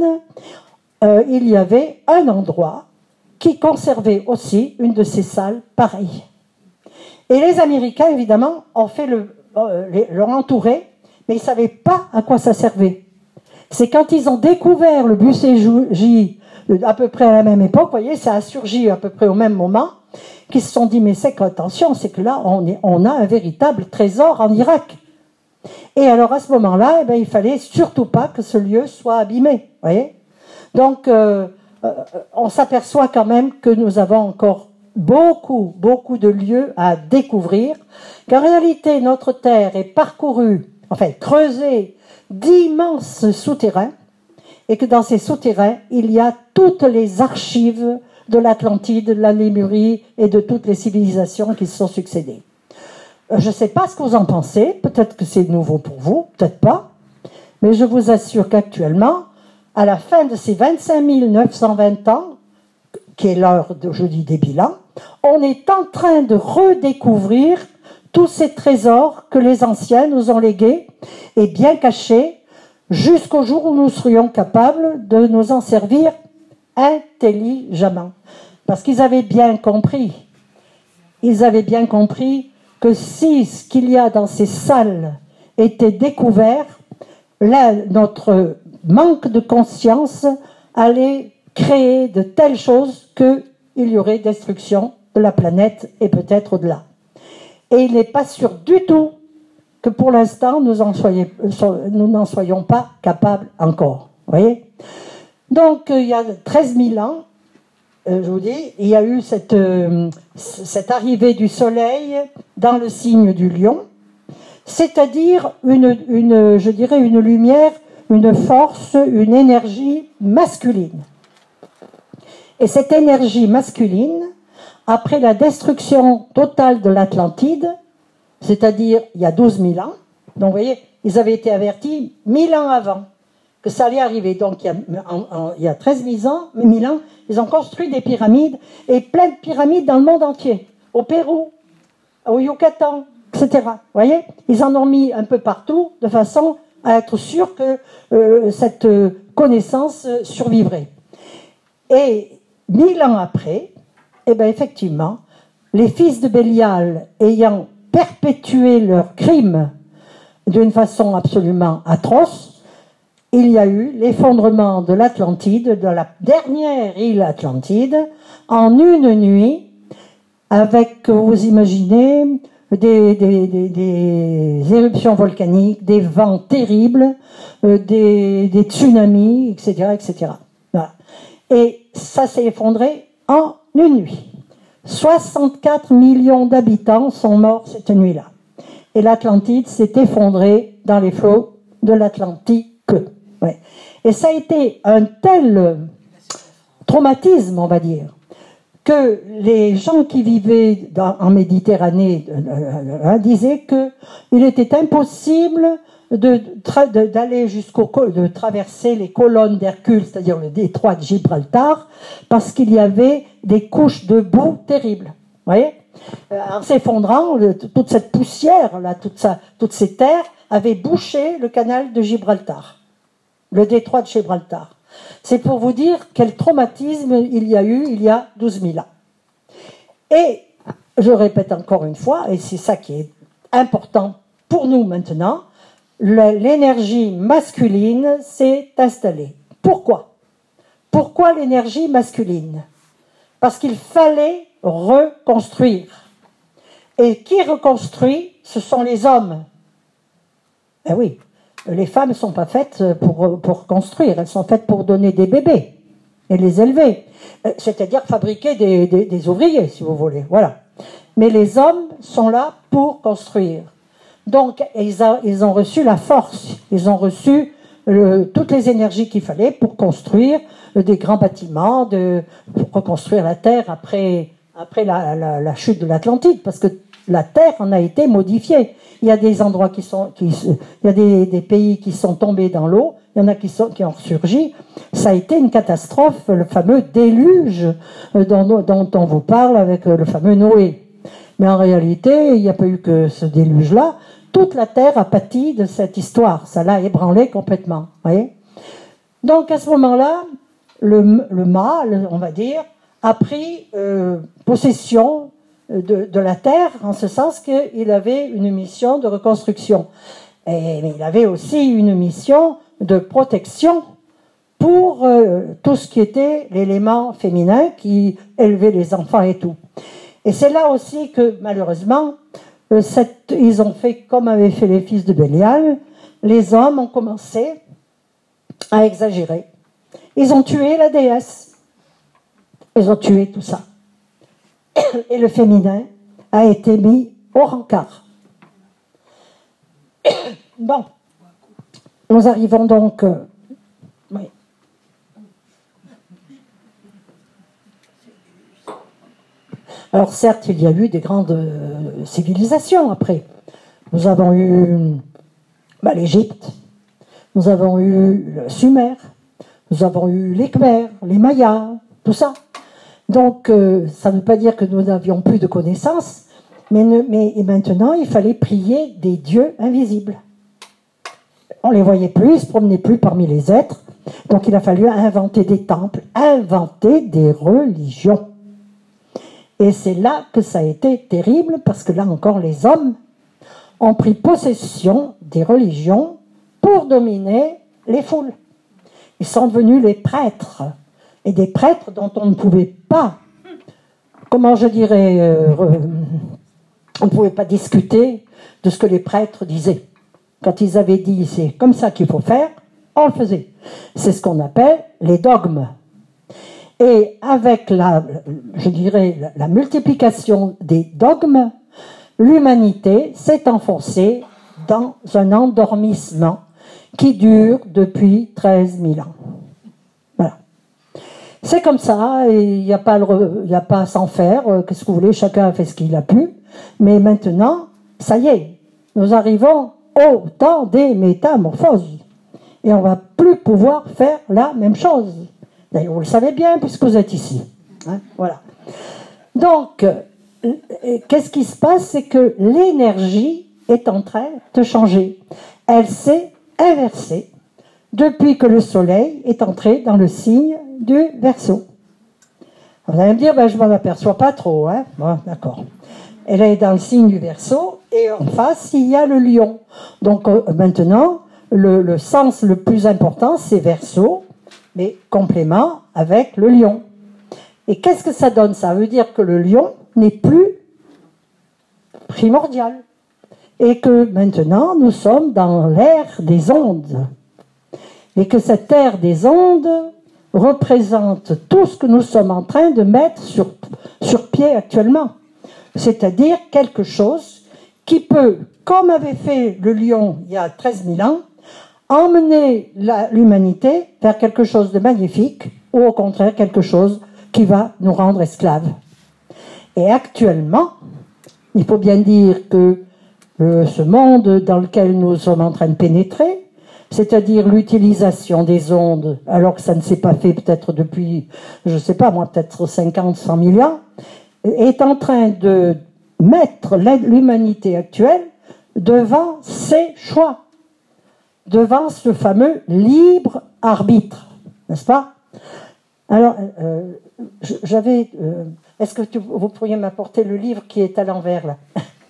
il y avait un endroit qui conservait aussi une de ces salles pareilles. Et les Américains, évidemment, ont fait l'ont entouré, mais ils ne savaient pas à quoi ça servait. C'est quand ils ont découvert le BUCJ à peu près à la même époque, vous voyez, ça a surgi à peu près au même moment, qu'ils se sont dit, mais attention, c'est que là, on a un véritable trésor en Irak. Et alors, à ce moment-là, il fallait surtout pas que ce lieu soit abîmé, vous voyez. Donc, on s'aperçoit quand même que nous avons encore beaucoup de lieux à découvrir, qu'en réalité, notre Terre est parcourue, creusée d'immenses souterrains, et que dans ces souterrains, il y a toutes les archives de l'Atlantide, de la Lémurie et de toutes les civilisations qui se sont succédées. Je ne sais pas ce que vous en pensez, peut-être que c'est nouveau pour vous, peut-être pas, mais je vous assure qu'actuellement, à la fin de ces 25 920 ans, qui est l'heure d'aujourd'hui des bilans, on est en train de redécouvrir tous ces trésors que les anciens nous ont légués et bien cachés jusqu'au jour où nous serions capables de nous en servir intelligemment. Parce qu'ils avaient bien compris que si ce qu'il y a dans ces salles était découvert, là, notre manque de conscience allait créer de telles choses qu'il y aurait destruction de la planète et peut-être au-delà. Et il n'est pas sûr du tout que pour l'instant nous n'en soyons pas capables encore. Vous voyez ? Donc il y a 13 000 ans, je vous dis, il y a eu cette arrivée du soleil dans le signe du lion, c'est-à-dire une lumière, une force, une énergie masculine. Et cette énergie masculine, après la destruction totale de l'Atlantide, c'est-à-dire il y a 12 000 ans, donc vous voyez, ils avaient été avertis 1000 ans avant que ça allait arriver. Donc il y a 13 000 ans, ils ont construit des pyramides, et plein de pyramides dans le monde entier, au Pérou, au Yucatan, etc. Vous voyez, ils en ont mis un peu partout, de façon à être sûr que cette connaissance survivrait. Et 1000 ans après, effectivement, les fils de Bélial ayant perpétué leurs crimes d'une façon absolument atroce, il y a eu l'effondrement de l'Atlantide, de la dernière île Atlantide, en une nuit, avec, vous imaginez, des éruptions volcaniques, des vents terribles, des tsunamis, etc., etc. Voilà. Et ça s'est effondré en une nuit. 64 millions d'habitants sont morts cette nuit-là. Et l'Atlantide s'est effondrée dans les flots de l'Atlantique. Ouais. Et ça a été un tel traumatisme, on va dire, que les gens qui vivaient en Méditerranée disaient qu'il était impossible d'aller de traverser les colonnes d'Hercule, c'est-à-dire le détroit de Gibraltar, parce qu'il y avait des couches de boue terribles. Vous voyez, en s'effondrant, toute cette poussière, là, toutes ces terres avaient bouché le canal de Gibraltar, le détroit de Gibraltar. C'est pour vous dire quel traumatisme il y a eu il y a 12 000 ans. Et je répète encore une fois, et c'est ça qui est important pour nous maintenant, l'énergie masculine s'est installée. Pourquoi ? Pourquoi l'énergie masculine ? Parce qu'il fallait reconstruire. Et qui reconstruit ? Ce sont les hommes. Eh oui, les femmes ne sont pas faites pour construire, elles sont faites pour donner des bébés et les élever. C'est-à-dire fabriquer des ouvriers, si vous voulez. Voilà. Mais les hommes sont là pour construire. Donc, ils ont reçu la force, ils ont reçu toutes les énergies qu'il fallait pour construire des grands bâtiments, pour reconstruire la Terre après la chute de l'Atlantide, parce que la Terre en a été modifiée. Il y a des endroits il y a des pays qui sont tombés dans l'eau, il y en a qui ont ressurgi. Ça a été une catastrophe, le fameux déluge dont on vous parle avec le fameux Noé. Mais en réalité, il n'y a pas eu que ce déluge-là. Toute la Terre a pâti de cette histoire. Ça l'a ébranlé complètement. Voyez ? Donc à ce moment-là, le mâle, on va dire, a pris possession de la Terre, en ce sens qu'il avait une mission de reconstruction. Mais il avait aussi une mission de protection pour tout ce qui était l'élément féminin qui élevait les enfants et tout. Et c'est là aussi que, malheureusement, ils ont fait comme avaient fait les fils de Bélial. Les hommes ont commencé à exagérer. Ils ont tué la déesse. Ils ont tué tout ça. Et le féminin a été mis au rencard. Bon, nous arrivons donc... oui. Alors certes, il y a eu des grandes civilisations après. Nous avons eu l'Égypte, nous avons eu le Sumer, nous avons eu les Khmers, les Mayas, tout ça. Donc ça ne veut pas dire que nous n'avions plus de connaissances, mais maintenant il fallait prier des dieux invisibles. On ne les voyait plus, ils ne se promenaient plus parmi les êtres, donc il a fallu inventer des temples, inventer des religions. Et c'est là que ça a été terrible, parce que là encore, les hommes ont pris possession des religions pour dominer les foules. Ils sont devenus les prêtres, et des prêtres dont on ne pouvait pas, comment je dirais, on ne pouvait pas discuter de ce que les prêtres disaient. Quand ils avaient dit c'est comme ça qu'il faut faire, on le faisait. C'est ce qu'on appelle les dogmes. Et avec la multiplication des dogmes, l'humanité s'est enfoncée dans un endormissement qui dure depuis 13 000 ans. Voilà. C'est comme ça, il n'y a pas à s'en faire, qu'est-ce que vous voulez, chacun a fait ce qu'il a pu, mais maintenant, ça y est, nous arrivons au temps des métamorphoses, et on ne va plus pouvoir faire la même chose. D'ailleurs, vous le savez bien puisque vous êtes ici. Hein, voilà. Donc, qu'est-ce qui se passe? C'est que l'énergie est en train de changer. Elle s'est inversée depuis que le soleil est entré dans le signe du Verseau. Vous allez me dire, je ne m'en aperçois pas trop. Hein, bon, d'accord. Elle est dans le signe du Verseau et en face, il y a le lion. Donc, maintenant, le sens le plus important, c'est Verseau, mais complément avec le lion. Et qu'est-ce que ça donne? Ça veut dire que le lion n'est plus primordial. Et que maintenant, nous sommes dans l'ère des ondes. Et que cette ère des ondes représente tout ce que nous sommes en train de mettre sur pied actuellement. C'est-à-dire quelque chose qui peut, comme avait fait le lion il y a 13 000 ans, emmener l'humanité vers quelque chose de magnifique ou au contraire quelque chose qui va nous rendre esclaves. Et actuellement, il faut bien dire que ce monde dans lequel nous sommes en train de pénétrer, c'est-à-dire l'utilisation des ondes, alors que ça ne s'est pas fait peut-être depuis, je ne sais pas moi, peut-être 50, 100 000 ans, est en train de mettre l'humanité actuelle devant ses choix, devant ce fameux libre arbitre, n'est-ce pas? Alors, est-ce que vous pourriez m'apporter le livre qui est à l'envers là?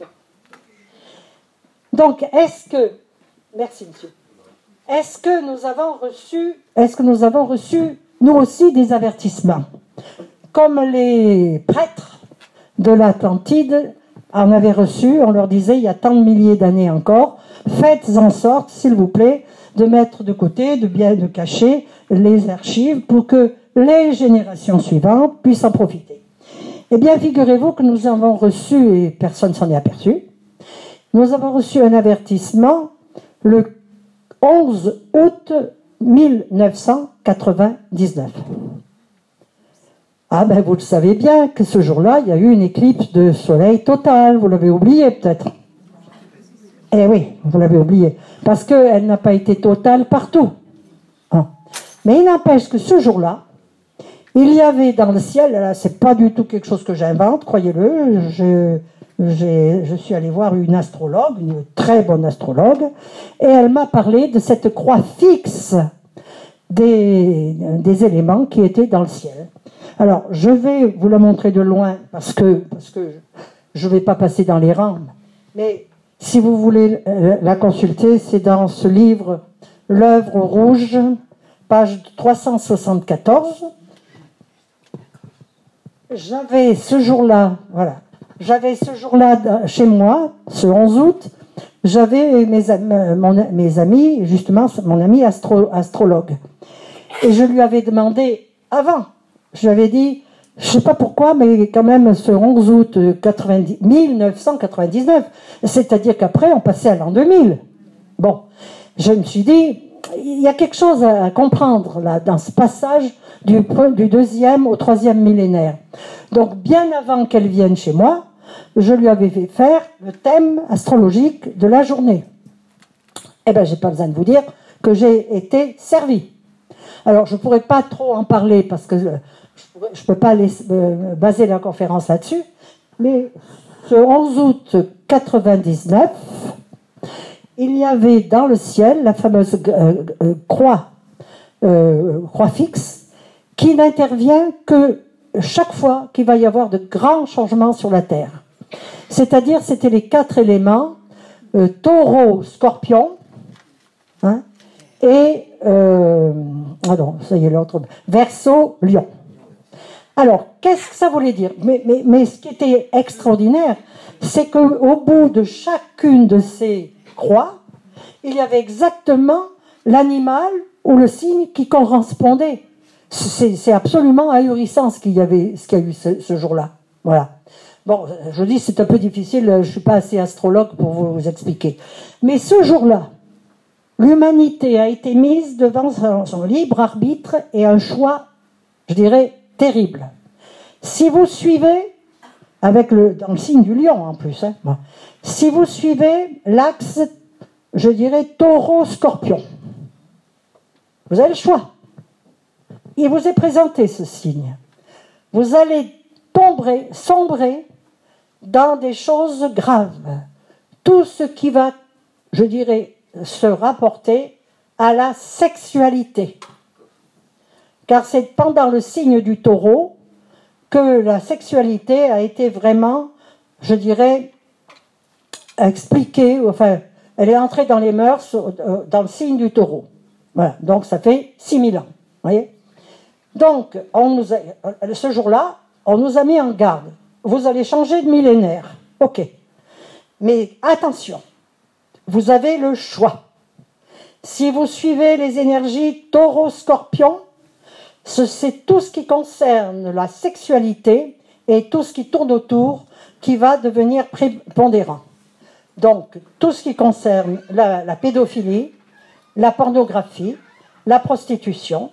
Donc, merci monsieur, est-ce que nous avons reçu, nous aussi, des avertissements? Comme les prêtres de l'Atlantide en avaient reçu, on leur disait, il y a tant de milliers d'années encore, faites en sorte, s'il vous plaît, de mettre de côté, de cacher les archives pour que les générations suivantes puissent en profiter. Eh bien, figurez-vous que nous avons reçu, et personne ne s'en est aperçu, nous avons reçu un avertissement le 11 août 1999. Ah ben, vous le savez bien que ce jour-là, il y a eu une éclipse de soleil totale. Vous l'avez oublié peut-être. Eh oui, vous l'avez oublié. Parce qu'elle n'a pas été totale partout. Mais il n'empêche que ce jour-là, il y avait dans le ciel, là, c'est pas du tout quelque chose que j'invente, croyez-le, je suis allé voir une astrologue, une très bonne astrologue, et elle m'a parlé de cette croix fixe des éléments qui étaient dans le ciel. Alors, je vais vous la montrer de loin, parce que je ne vais pas passer dans les rangs, mais si vous voulez la consulter, c'est dans ce livre, L'œuvre rouge, page 374. J'avais ce jour-là chez moi, ce 11 août, j'avais mes amis, justement, mon ami astrologue. Et je lui avais demandé, avant, je lui avais dit, je ne sais pas pourquoi, mais quand même, ce 11 août 1999, c'est-à-dire qu'après, on passait à l'an 2000. Bon, je me suis dit, il y a quelque chose à comprendre là, dans ce passage du 2e au 3e millénaire. Donc, bien avant qu'elle vienne chez moi, je lui avais fait faire le thème astrologique de la journée. Eh bien, j'ai pas besoin de vous dire que j'ai été servie. Alors, je ne pourrais pas trop en parler parce que je ne peux pas baser la conférence là-dessus, mais ce 11 août 99, il y avait dans le ciel la fameuse croix fixe qui n'intervient que chaque fois qu'il va y avoir de grands changements sur la Terre. C'est-à-dire, c'était les 4 éléments, taureau, scorpion, et, ça y est, l'autre, Verseau, lion. Alors, qu'est-ce que ça voulait dire? Mais ce qui était extraordinaire, c'est qu'au bout de chacune de ces croix, il y avait exactement l'animal ou le signe qui correspondait. C'est absolument ahurissant ce qu'il y a eu ce jour-là. Voilà. Bon, je dis c'est un peu difficile, je ne suis pas assez astrologue pour vous expliquer. Mais ce jour-là, l'humanité a été mise devant son libre arbitre et un choix, je dirais, terrible. Si vous suivez, dans le signe du lion en plus, si vous suivez l'axe, je dirais, taureau-scorpion, vous avez le choix. Il vous est présenté ce signe. Vous allez sombrer dans des choses graves. Tout ce qui va, je dirais, se rapporter à la sexualité. Car c'est pendant le signe du taureau que la sexualité a été vraiment, je dirais, expliquée, enfin, elle est entrée dans les mœurs dans le signe du taureau. Voilà, donc ça fait 6000 ans. Voyez. Donc, ce jour-là, on nous a mis en garde. Vous allez changer de millénaire. Ok. Mais attention, vous avez le choix. Si vous suivez les énergies taureau-scorpion, C'est tout ce qui concerne la sexualité et tout ce qui tourne autour qui va devenir prépondérant. Donc, tout ce qui concerne la pédophilie, la pornographie, la prostitution,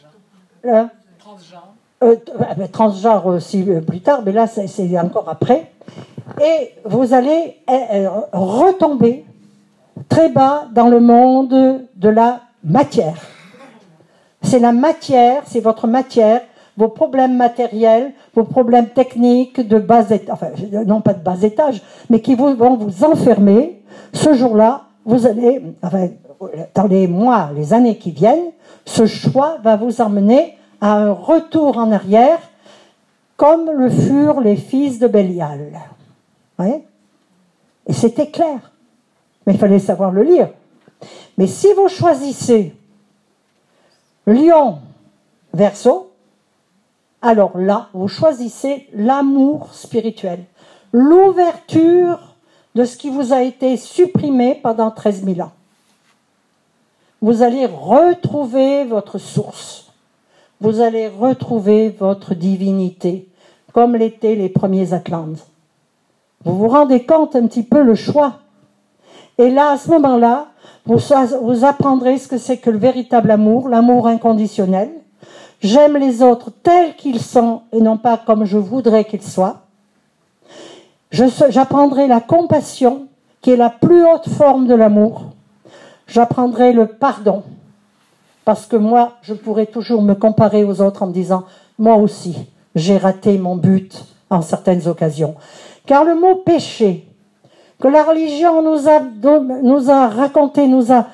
transgenre aussi plus tard, mais là c'est encore après, et vous allez retomber très bas dans le monde de la matière. C'est la matière, c'est votre matière, vos problèmes matériels, vos problèmes techniques de bas étage, enfin non pas de bas étage, mais qui vont vous enfermer. Ce jour-là, vous allez, enfin, dans les mois, les années qui viennent, ce choix va vous emmener à un retour en arrière, comme le furent les fils de Bélial. Oui. Et c'était clair. Mais il fallait savoir le lire. Mais si vous choisissez Lion, Verseau, alors là, vous choisissez l'amour spirituel, l'ouverture de ce qui vous a été supprimé pendant 13 000 ans. Vous allez retrouver votre source. Vous allez retrouver votre divinité, comme l'étaient les premiers Atlantes. Vous vous rendez compte un petit peu le choix. Et là, à ce moment-là, vous apprendrez ce que c'est que le véritable amour, l'amour inconditionnel. J'aime les autres tels qu'ils sont et non pas comme je voudrais qu'ils soient. J'apprendrai la compassion, qui est la plus haute forme de l'amour. J'apprendrai le pardon, parce que moi, je pourrais toujours me comparer aux autres en me disant, moi aussi, j'ai raté mon but en certaines occasions. Car le mot péché, que la religion nous a raconté, nous a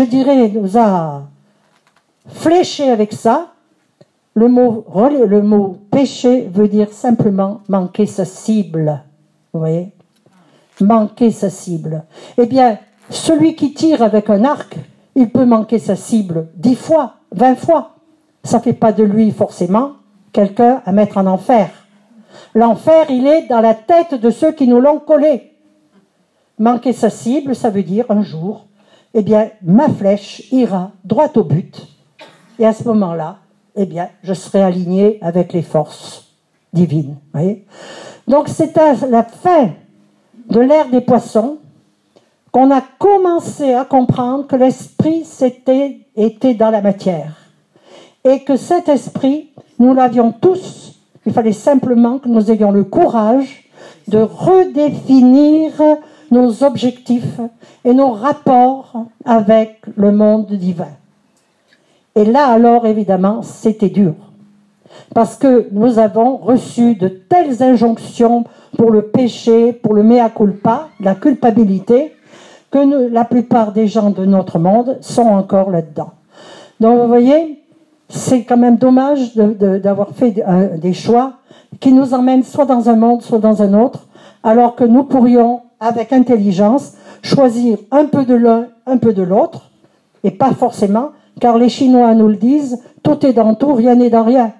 fléché avec ça, le mot péché veut dire simplement manquer sa cible. Vous voyez ? Manquer sa cible. Eh bien, celui qui tire avec un arc, il peut manquer sa cible 10 fois, 20 fois. Ça ne fait pas de lui forcément quelqu'un à mettre en enfer. L'enfer, il est dans la tête de ceux qui nous l'ont collé. Manquer sa cible, ça veut dire un jour, eh bien, ma flèche ira droit au but. Et à ce moment-là, eh bien, je serai aligné avec les forces divines. Voyez ? Donc, c'est à la fin de l'ère des poissons qu'on a commencé à comprendre que l'esprit était dans la matière. Et que cet esprit, nous l'avions tous. Il fallait simplement que nous ayons le courage de redéfinir nos objectifs et nos rapports avec le monde divin. Et là, alors, évidemment, c'était dur. Parce que nous avons reçu de telles injonctions pour le péché, pour le mea culpa, la culpabilité, que la plupart des gens de notre monde sont encore là-dedans. Donc, vous voyez, c'est quand même dommage d'avoir fait des choix qui nous emmènent soit dans un monde, soit dans un autre, alors que nous pourrions, avec intelligence, choisir un peu de l'un, un peu de l'autre, et pas forcément, car les Chinois nous le disent, tout est dans tout, rien n'est dans rien.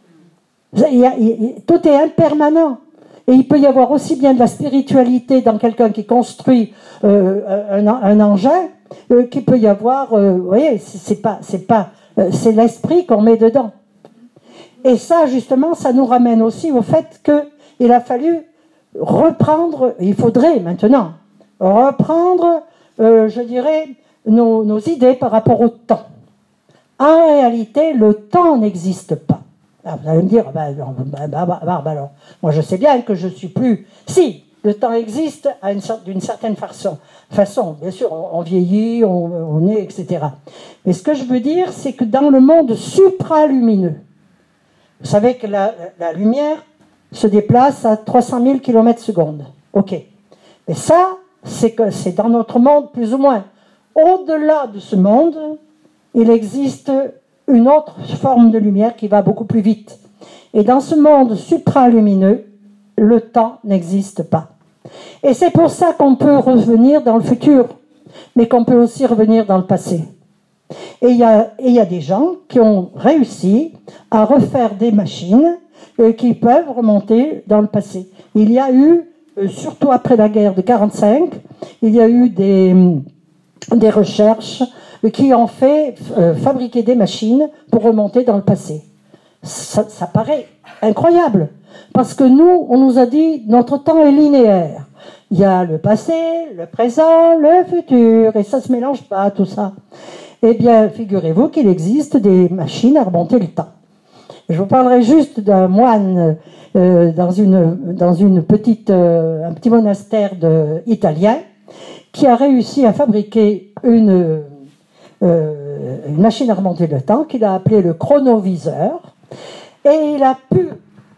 Tout est impermanent. Et il peut y avoir aussi bien de la spiritualité dans quelqu'un qui construit un engin, qu'il peut y avoir, vous voyez, c'est l'esprit qu'on met dedans. Et ça, justement, ça nous ramène aussi au fait qu'il a fallu reprendre, il faudrait maintenant, reprendre, je dirais, nos idées par rapport au temps. En réalité, le temps n'existe pas. Alors, vous allez me dire, alors, moi je sais bien que je suis plus... Si, le temps existe d'une certaine façon. Bien sûr, on vieillit, on est, etc. Mais ce que je veux dire, c'est que dans le monde supralumineux, vous savez que la lumière se déplace à 300 000 km/s. Ok. Mais ça, c'est dans notre monde, plus ou moins. Au-delà de ce monde, il existe une autre forme de lumière qui va beaucoup plus vite. Et dans ce monde supralumineux, le temps n'existe pas. Et c'est pour ça qu'on peut revenir dans le futur, mais qu'on peut aussi revenir dans le passé. Et il y a des gens qui ont réussi à refaire des machines qui peuvent remonter dans le passé. Il y a eu, surtout après la guerre de 1945, il y a eu des recherches qui ont fait fabriquer des machines pour remonter dans le passé. ça paraît incroyable. Parce que nous, on nous a dit, notre temps est linéaire. Il y a le passé, le présent, le futur, et ça se mélange pas, tout ça. Eh bien, figurez-vous qu'il existe des machines à remonter le temps. Je vous parlerai juste d'un moine dans une petite, un petit monastère italien qui a réussi à fabriquer une machine à remonter le temps qu'il a appelée le chronoviseur, et il a pu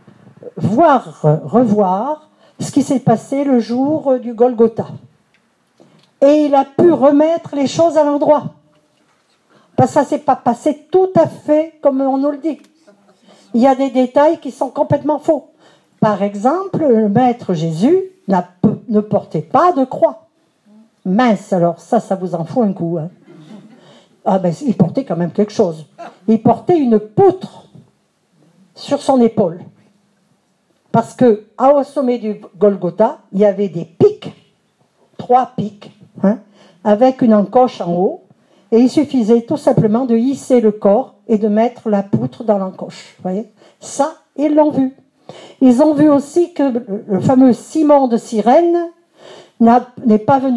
revoir ce qui s'est passé le jour du Golgotha. Et il a pu remettre les choses à l'endroit. Parce que ça ne s'est pas passé tout à fait comme on nous le dit. Il y a des détails qui sont complètement faux. Par exemple, le Maître Jésus ne portait pas de croix. Mince, alors ça vous en fout un coup. Hein. Ah ben, il portait quand même quelque chose. Il portait une poutre sur son épaule. Parce que au sommet du Golgotha, il y avait des pics, 3 pics, hein, avec une encoche en haut, et il suffisait tout simplement de hisser le corps et de mettre la poutre dans l'encoche. Vous voyez ? Ça, ils l'ont vu. Ils ont vu aussi que le fameux Simon de Cyrène n'est pas venu